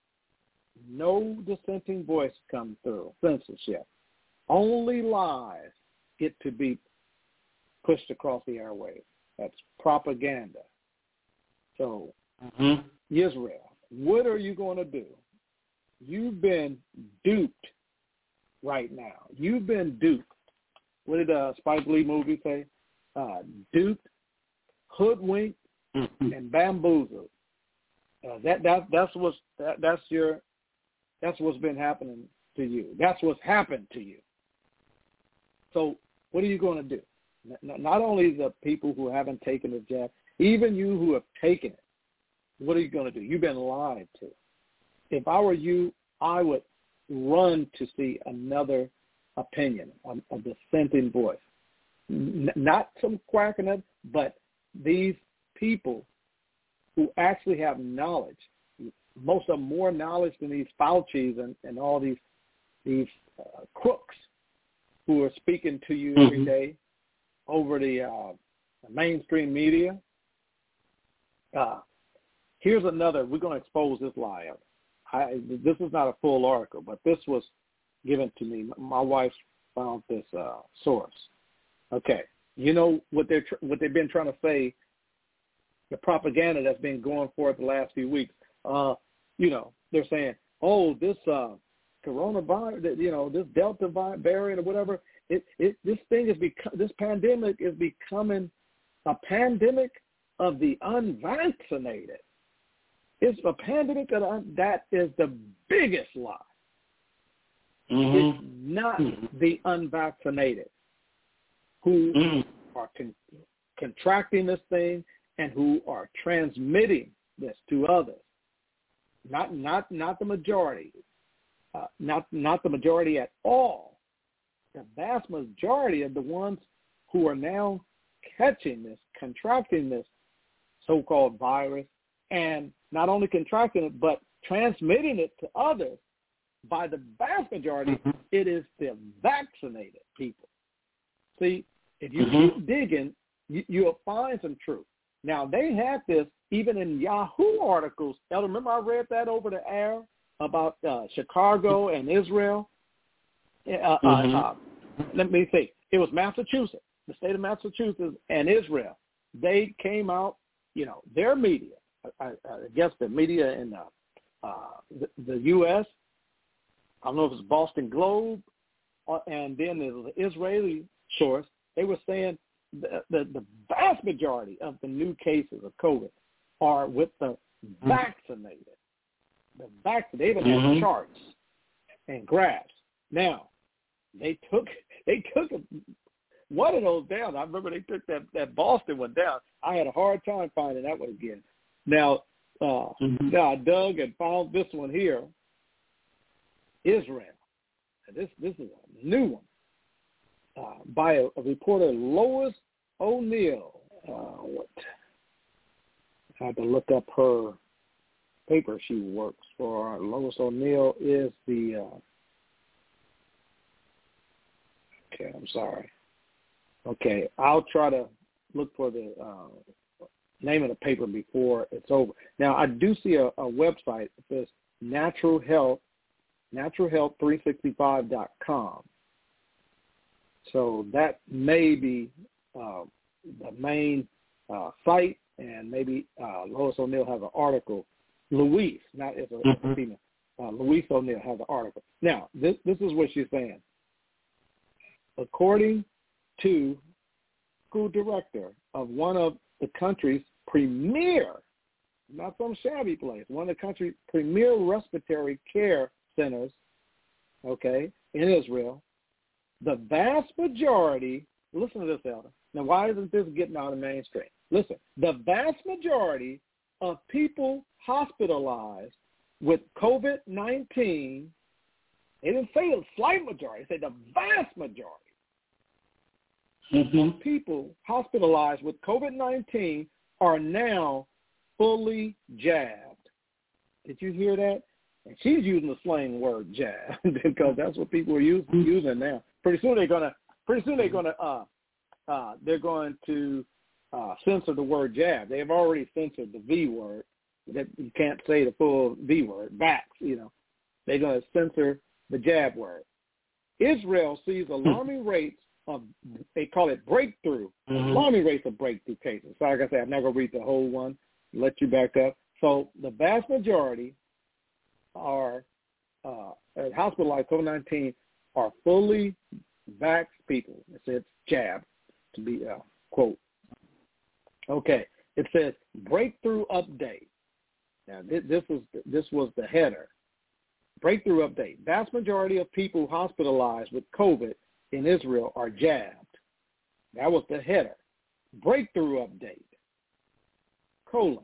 No dissenting voice comes through, censorship. Only lies get to be pushed across the airwaves. That's propaganda. So, mm-hmm. Israel, what are you going to do? You've been duped right now. You've been duped. What did uh, Spike Lee movie say? Uh, duped, hoodwinked, mm-hmm. and bamboozled. Uh, that that that's what's that, that's your that's what's been happening to you. That's what's happened to you. So what are you going to do? Not, not only the people who haven't taken the jab, even you who have taken it. What are you going to do? You've been lied to. If I were you, I would run to see another opinion, a, a dissenting voice. N- not some quacking up, but these people who actually have knowledge, most of them more knowledge than these Faucis and, and all these these uh, crooks who are speaking to you mm-hmm. every day over the, uh, the mainstream media. Uh, here's another. We're going to expose this lie. I, this is not a full article, but this was given to me. My wife found this uh, source. Okay, you know what they're tr- what they've been trying to say, the propaganda that's been going for the last few weeks. Uh, you know, they're saying, oh, this uh, coronavirus, you know, this Delta variant or whatever, it, it this thing is bec- this pandemic is becoming a pandemic of the unvaccinated. It's a pandemic that is the biggest lie. Mm-hmm. It's not mm-hmm. the unvaccinated who mm-hmm. are con- contracting this thing and who are transmitting this to others. Not not not the majority, uh, not not the majority at all. The vast majority of the ones who are now catching this, contracting this so-called virus, and not only contracting it, but transmitting it to others, by the vast majority, mm-hmm. it is the vaccinated people. See, if you mm-hmm. keep digging, you, you'll find some truth. Now, they had this even in Yahoo articles. Elder, remember I read that over the air about uh, Chicago and Israel? Uh, mm-hmm. uh, uh, let me see. It was Massachusetts, the state of Massachusetts and Israel. They came out, you know, their media, I, I guess the media in the, uh, the, the U S, I don't know if it's Boston Globe, or, and then the Israeli source, they were saying the, the, the vast majority of the new cases of COVID are with the vaccinated. The vac- they even mm-hmm. had charts and graphs. Now, they took they took a, one of those down. I remember they took that, that Boston one down. I had a hard time finding that one again. Now, uh, mm-hmm. now I dug and found this one here, Israel. This this is a new one uh, by a, a reporter, Lois O'Neill. Uh, what? I had to look up her paper she works for. Lois O'Neill is the. Uh, okay, I'm sorry. Okay, I'll try to look for the uh, name of the paper before it's over. Now, I do see a, a website that says Natural Health, natural health three sixty-five dot com. So that may be uh, the main uh, site, and maybe uh, Lois O'Neill has an article. Louise, not as a, mm-hmm. a female. Uh, Louise O'Neill has an article. Now, this this is what she's saying. According to school director of one of the country's premier, not some shabby place, one of the country's premier respiratory care centers, okay, in Israel, the vast majority, listen to this, Elder. Now, why isn't this getting out of the mainstream? Listen, the vast majority of people hospitalized with COVID nineteen, they didn't say a slight majority, they said the vast majority mm-hmm. of people hospitalized with COVID nineteen are now fully jabbed. Did you hear that? And she's using the slang word jab because that's what people are using, using now. Pretty soon they're gonna. Pretty soon they're gonna. Uh, uh, they're going to uh, censor the word jab. They have already censored the V word. That you can't say the full V word. Vax. You know, they're going to censor the jab word. Israel sees alarming rates of. They call it breakthrough. Mm-hmm. Alarming rates of breakthrough cases. So like I said, I'm not going to read the whole one. Let you back up. So the vast majority are uh, hospitalized COVID nineteen are fully vaxxed people. It says jab to be uh, quote. Okay, it says breakthrough update. Now this, this was this was the header. Breakthrough update. Vast majority of people hospitalized with COVID in Israel are jabbed. That was the header. Breakthrough update. Colon.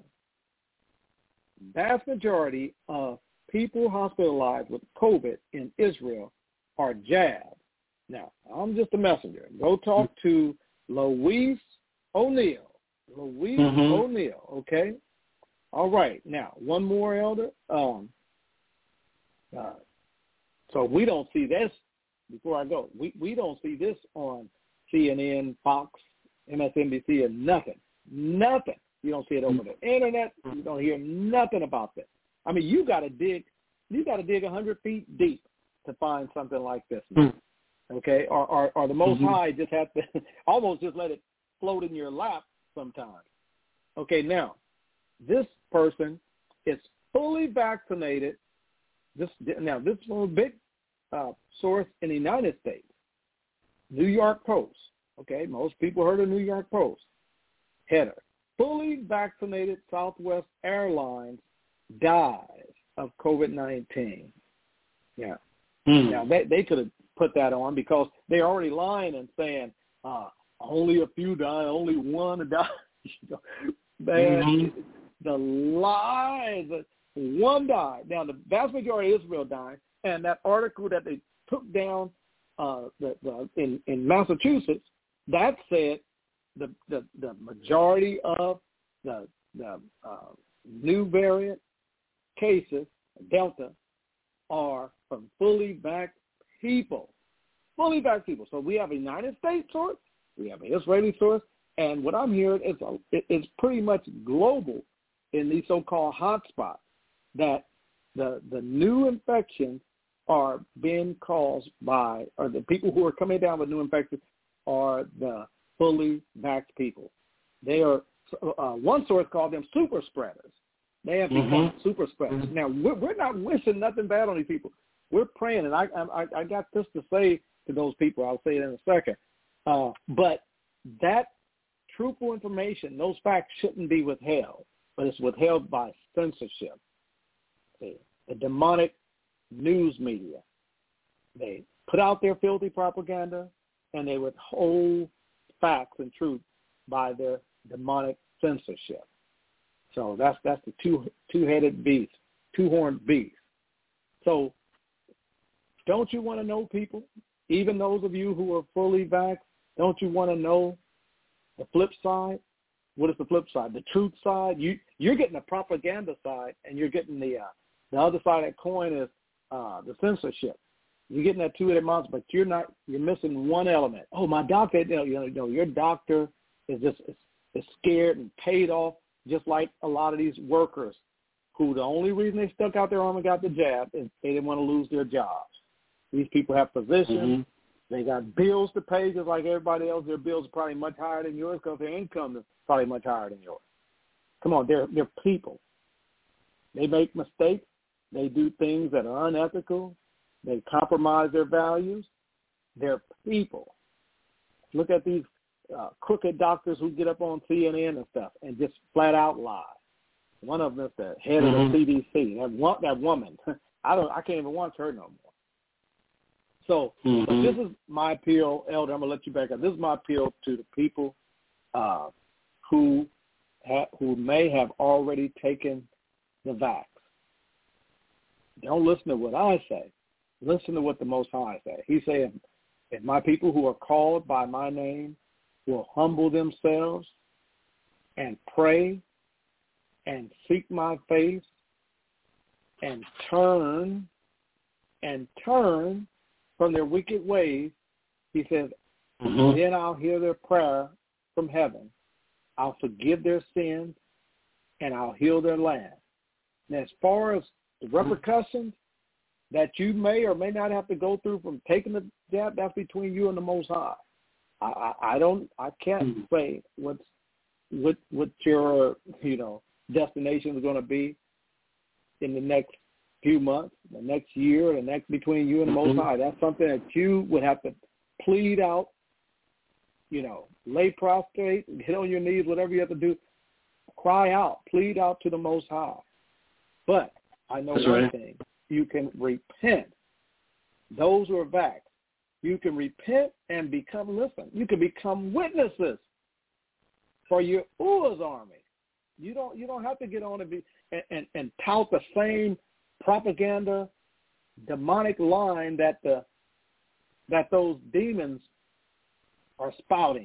Vast majority of people hospitalized with COVID in Israel are jabbed. Now, I'm just a messenger. Go talk to Louise O'Neill. Louise mm-hmm. O'Neill, okay? All right. Now, one more, Elder. Um, uh, so we don't see this, before I go, we, we don't see this on C N N, Fox, M S N B C, and nothing. Nothing. You don't see it over the internet. You don't hear nothing about this. I mean, you got to dig. You got to dig a hundred feet deep to find something like this. Mm-hmm. Okay, or, or, or the Most mm-hmm. High just have to almost just let it float in your lap sometimes. Okay, now this person is fully vaccinated. This now this is from a big uh, source in the United States, New York Post. Okay, most people heard of New York Post. Header: fully vaccinated Southwest Airlines dies of COVID nineteen. Yeah. Mm. Now, they, they could have put that on because they're already lying and saying uh, only a few die, only one died. Man, mm-hmm. the lies, one died. Now, the vast majority of Israel died, and that article that they took down uh, the, the, in, in Massachusetts, that said the, the, the majority of the, the uh, new variant cases, Delta, are from fully vaxxed people. Fully vaxxed people. So we have a United States source, we have an Israeli source, and what I'm hearing is a, it's pretty much global in these so-called hotspots that the the new infections are being caused by, or the people who are coming down with new infections are the fully vaxxed people. They are, uh, one source called them super spreaders. They have become mm-hmm. super spreaders. Now, we're, we're not wishing nothing bad on these people. We're praying, and I, I, I got this to say to those people. I'll say it in a second. Uh, but that truthful information, those facts shouldn't be withheld, but it's withheld by censorship. See, the demonic news media. They put out their filthy propaganda, and they withhold facts and truth by their demonic censorship. So that's that's the two two-headed beast, two-horned beast. So don't you want to know, people, even those of you who are fully vaxxed, don't you want to know the flip side? What is the flip side? The truth side? You, you're getting the propaganda side, and you're getting the uh, the other side of that coin is uh, the censorship. You're getting that two-headed monster, but you're not. You're missing one element. Oh, my doctor, you know, you know your doctor is just is, is scared and paid off, just like a lot of these workers who the only reason they stuck out their arm and got the jab is they didn't want to lose their jobs. These people have positions. Mm-hmm. They got bills to pay just like everybody else. Their bills are probably much higher than yours because their income is probably much higher than yours. Come on, they're, they're people. They make mistakes. They do things that are unethical. They compromise their values. They're people. Look at these uh, crooked doctors who get up on C N N and stuff and just flat out lie. One of them is the head mm-hmm. of the C D C. That, one, that woman, I don't. I can't even watch her no more. So, mm-hmm. so this is my appeal, Elder. I'm gonna let you back up. This is my appeal to the people uh, who ha- who may have already taken the vax. Don't listen to what I say. Listen to what the Most High say. He said, if my people who are called by my name will humble themselves and pray and seek my face and turn and turn from their wicked ways, he says, mm-hmm. then I'll hear their prayer from heaven. I'll forgive their sins and I'll heal their land. And as far as the repercussions that you may or may not have to go through from taking the jab, that's between you and the Most High. I, I, I don't, I can't mm-hmm. say what's what what your you know destination is going to be in the next few months, the next year, the next between you and the Most High. That's something that you would have to plead out. You know, lay prostrate, get on your knees, whatever you have to do. Cry out, plead out to the Most High. But I know That's one right. thing. You can repent. Those who are vaxxed, you can repent and become, listen, you can become witnesses for your U A S army. You don't you don't have to get on and be and, and, and tout the same propaganda, demonic line that the that those demons are spouting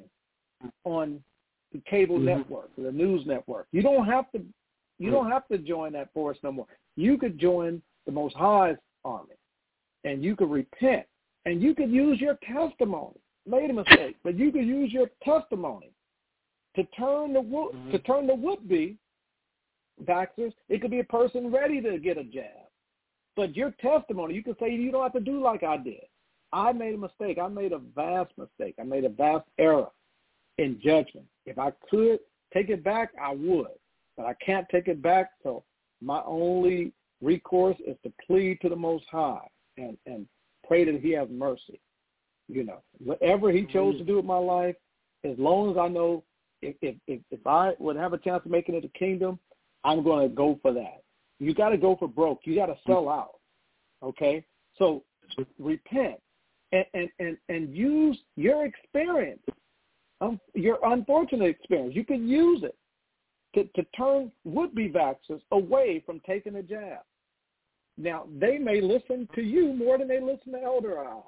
on the cable mm-hmm. network, the news network. You don't have to you don't have to join that force no more. You could join the Most High's army, and you could repent, and you could use your testimony. Made a mistake, but you could use your testimony to turn the mm-hmm. to turn the would-be vaxxers. It could be a person ready to get a jab, but your testimony, you could say you don't have to do like I did. I made a mistake. I made a vast mistake. I made a vast error in judgment. If I could take it back, I would, but I can't take it back. So my only recourse is to plead to the Most High and, and pray that he has mercy. You know, whatever he chose mm-hmm. to do with my life, as long as I know if, if, if, if I would have a chance of making it a kingdom, I'm going to go for that. You got to go for broke. You got to sell out, okay? So repent and, and, and, and use your experience, um, your unfortunate experience. You can use it to, to turn would-be vaxxers away from taking a jab. Now, they may listen to you more than they listen to Elder I.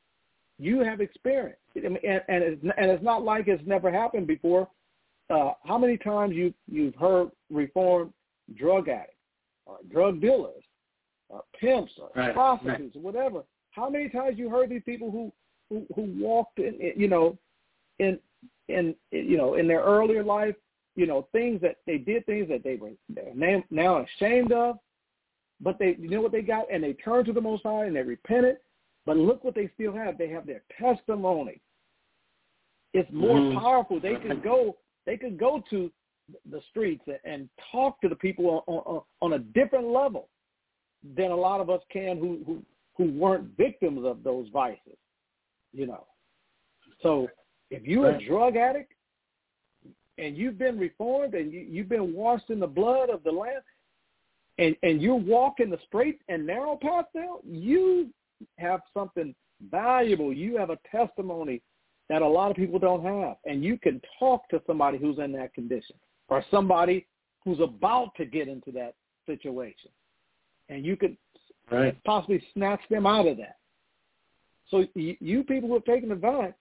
You have experience, and, and, it's, and it's not like it's never happened before. Uh, how many times you, you've heard reformed drug addicts or drug dealers or pimps or right, prostitutes right. or whatever? How many times you heard these people who, who, who walked in, you know, in, in, you know, in their earlier life, you know, things that they did things that they were now, now ashamed of, but they, you know what they got? And they turned to the Most High and they repented. But look what they still have. They have their testimony. It's more mm-hmm. powerful. They could go. They could go to the streets and talk to the people on, on, on a different level than a lot of us can who, who who weren't victims of those vices. You know. So if you're right. a drug addict and you've been reformed and you, you've been washed in the blood of the Lamb, and and you're walking the straight and narrow path now, you have something valuable. You have a testimony that a lot of people don't have, and you can talk to somebody who's in that condition or somebody who's about to get into that situation, and you could right. possibly snatch them out of that. So you, you people who have taken advantage,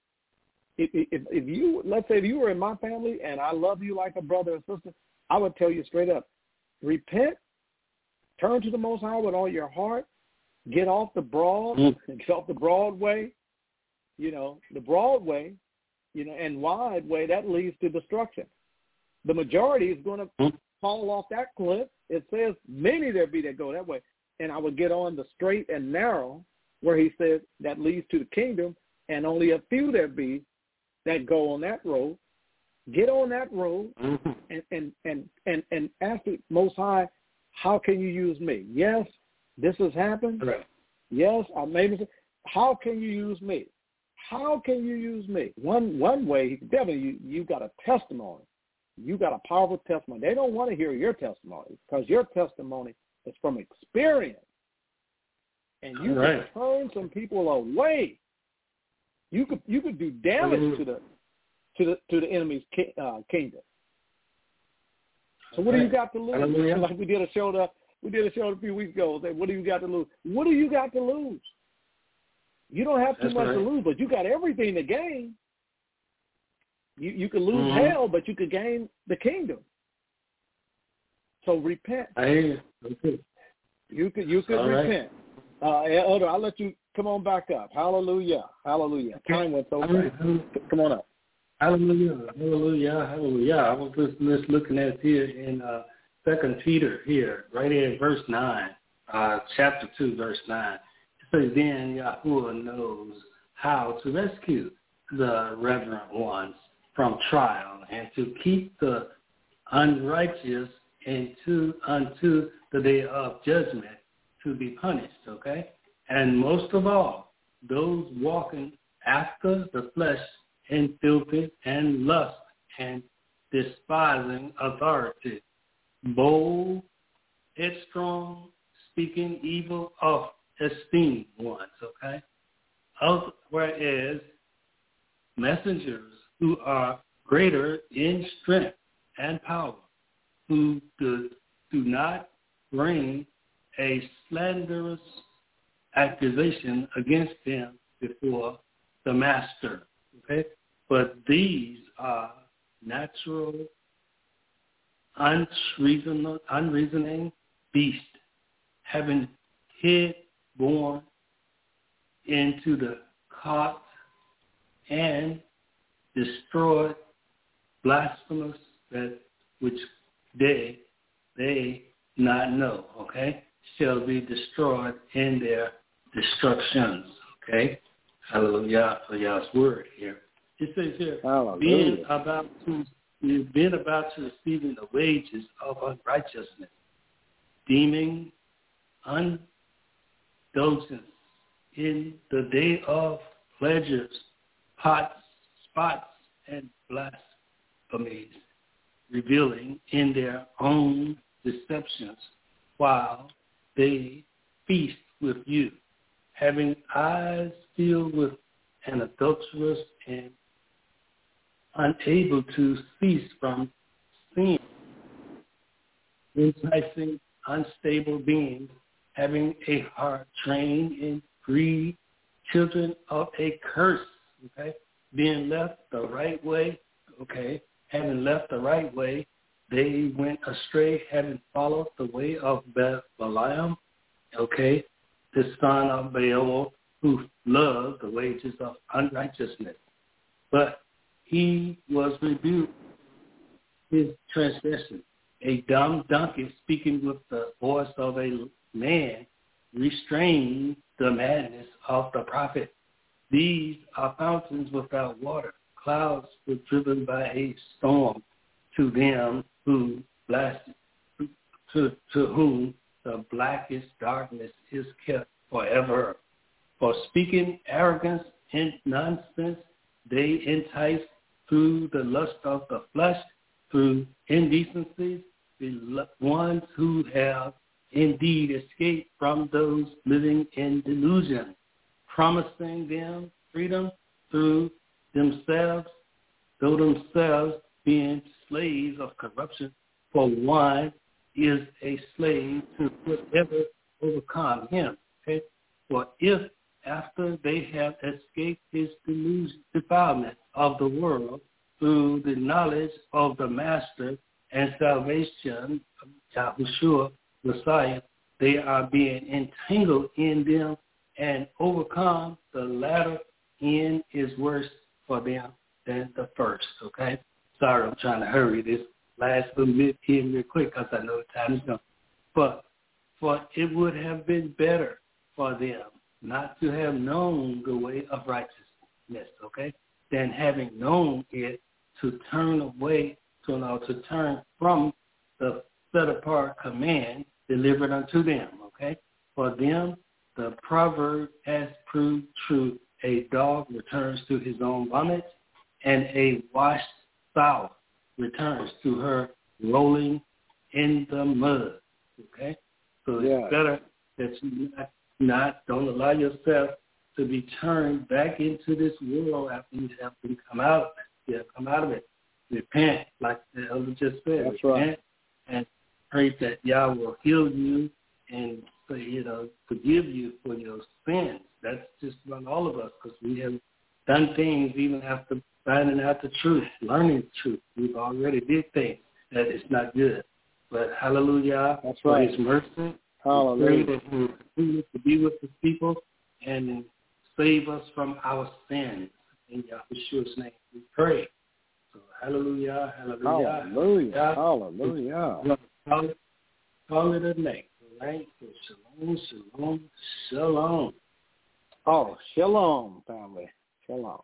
if, if, if you, let's say if you were in my family and I love you like a brother or sister, I would tell you straight up, repent, turn to the Most High with all your heart, get off the broad, mm-hmm. get off the broad way, you know, the broad way, you know, and wide way, that leads to destruction. The majority is going to mm-hmm. fall off that cliff. It says many there be that go that way. And I would get on the straight and narrow where he says that leads to the kingdom, and only a few there be that go on that road. Get on that road mm-hmm. and, and, and, and, and ask the Most High, how can you use me? Yes, this has happened. Right. Yes, I made it. How can you use me? How can you use me? One one way, definitely, you, you got a testimony. You got a powerful testimony. They don't want to hear your testimony because your testimony is from experience. And you right. can turn some people away. You could you could do damage mm-hmm. to the to the to the enemy's ki- uh, kingdom. So what right. do you got to lose? Hallelujah. Like we did a show the, we did a show a few weeks ago. Say, what do you got to lose? What do you got to lose? You don't have too That's much right. to lose, but you got everything to gain. You you could lose Mm-hmm. hell, but you could gain the kingdom. So repent. I hear you. Okay. You could you could All right. repent. Uh, Elder, I'll let you come on back up. Hallelujah. Hallelujah. Time went so All right. fast. Come on up. Hallelujah. Hallelujah. Hallelujah. I was just, just looking at here in uh, Second Peter here, right here in verse nine, uh, chapter two, verse nine. It says, then Yahuwah knows how to rescue the reverent ones from trial and to keep the unrighteous into unto the day of judgment to be punished, okay? And most of all, those walking after the flesh in filthy and lust and despising authority, bold, headstrong, speaking evil of esteemed ones, okay? Of, whereas messengers who are greater in strength and power, who do, do not bring a slanderous accusation against them before the master, okay? But these are natural, unreasoning, unreasoning beasts, having head born into the caught and destroyed, blasphemous, that which they they not know, okay, shall be destroyed in their destructions, okay? Hallelujah for Yah's word here. It says here, Hallelujah. being about to being about to receiving the wages of unrighteousness, deeming indulgence in the day of pleasures, pots, spots, and blasphemies, revealing in their own deceptions while they feast with you, having eyes filled with an adulterous and unable to cease from sin, enticing unstable beings, having a heart trained in greed, children of a curse, okay, being left the right way, okay, having left the right way, they went astray, having followed the way of Balaam, okay, the son of Beor, who loved the wages of unrighteousness. But he was rebuked his transgression. A dumb donkey speaking with the voice of a man restrained the madness of the prophet. These are fountains without water. Clouds were driven by a storm to them who blasted, to, to whom the blackest darkness is kept forever. For speaking arrogance and nonsense, they entice through the lust of the flesh, through indecencies, the ones who have indeed escaped from those living in delusion, promising them freedom through themselves, though themselves being slaves of corruption. For one is a slave to whatever overcome him. Okay? For if after they have escaped his delusion, defilement of the world through the knowledge of the Master and salvation of Yahushua, Messiah, they are being entangled in them and overcome, the latter end is worse for them than the first, okay? Sorry, I'm trying to hurry this last little bit here real quick because I know the time is gone. But for it would have been better for them not to have known the way of righteousness, okay, than having known it to turn away, to, know, to turn from the set-apart command delivered unto them, okay? For them, the proverb has proved true. A dog returns to his own vomit, and a washed sow returns to her rolling in the mud, okay? So Yeah. it's better that you not, not, don't allow yourself to be turned back into this world after you have been come out of it. You have come out of it. Repent, like the elder just said. That's Repent right. and pray that Yah will heal you and, you know, forgive you for your sins. That's just about all of us, because we have done things even after finding out the truth, learning the truth. We've already did things that is not good. But hallelujah, that's for right. his mercy. Hallelujah. We pray that he will continue to be with his people and save us from our sins. In Yahushua's name we pray. So hallelujah, hallelujah. Hallelujah. Hallelujah. hallelujah. Call it, call it a night. All right? So shalom, shalom, shalom. Oh, shalom, family. Shalom.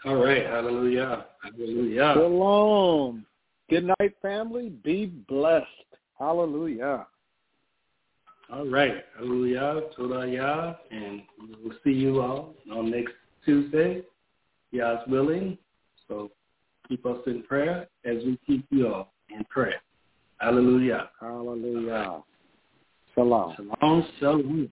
All right. Hallelujah. Hallelujah. Shalom. Good night, family. Be blessed. Hallelujah. All right. Hallelujah. Toda, and we'll see you all on next Tuesday, Yah's willing. So keep us in prayer as we keep you all in prayer. Hallelujah. Hallelujah. Shalom. Shalom. Shalom.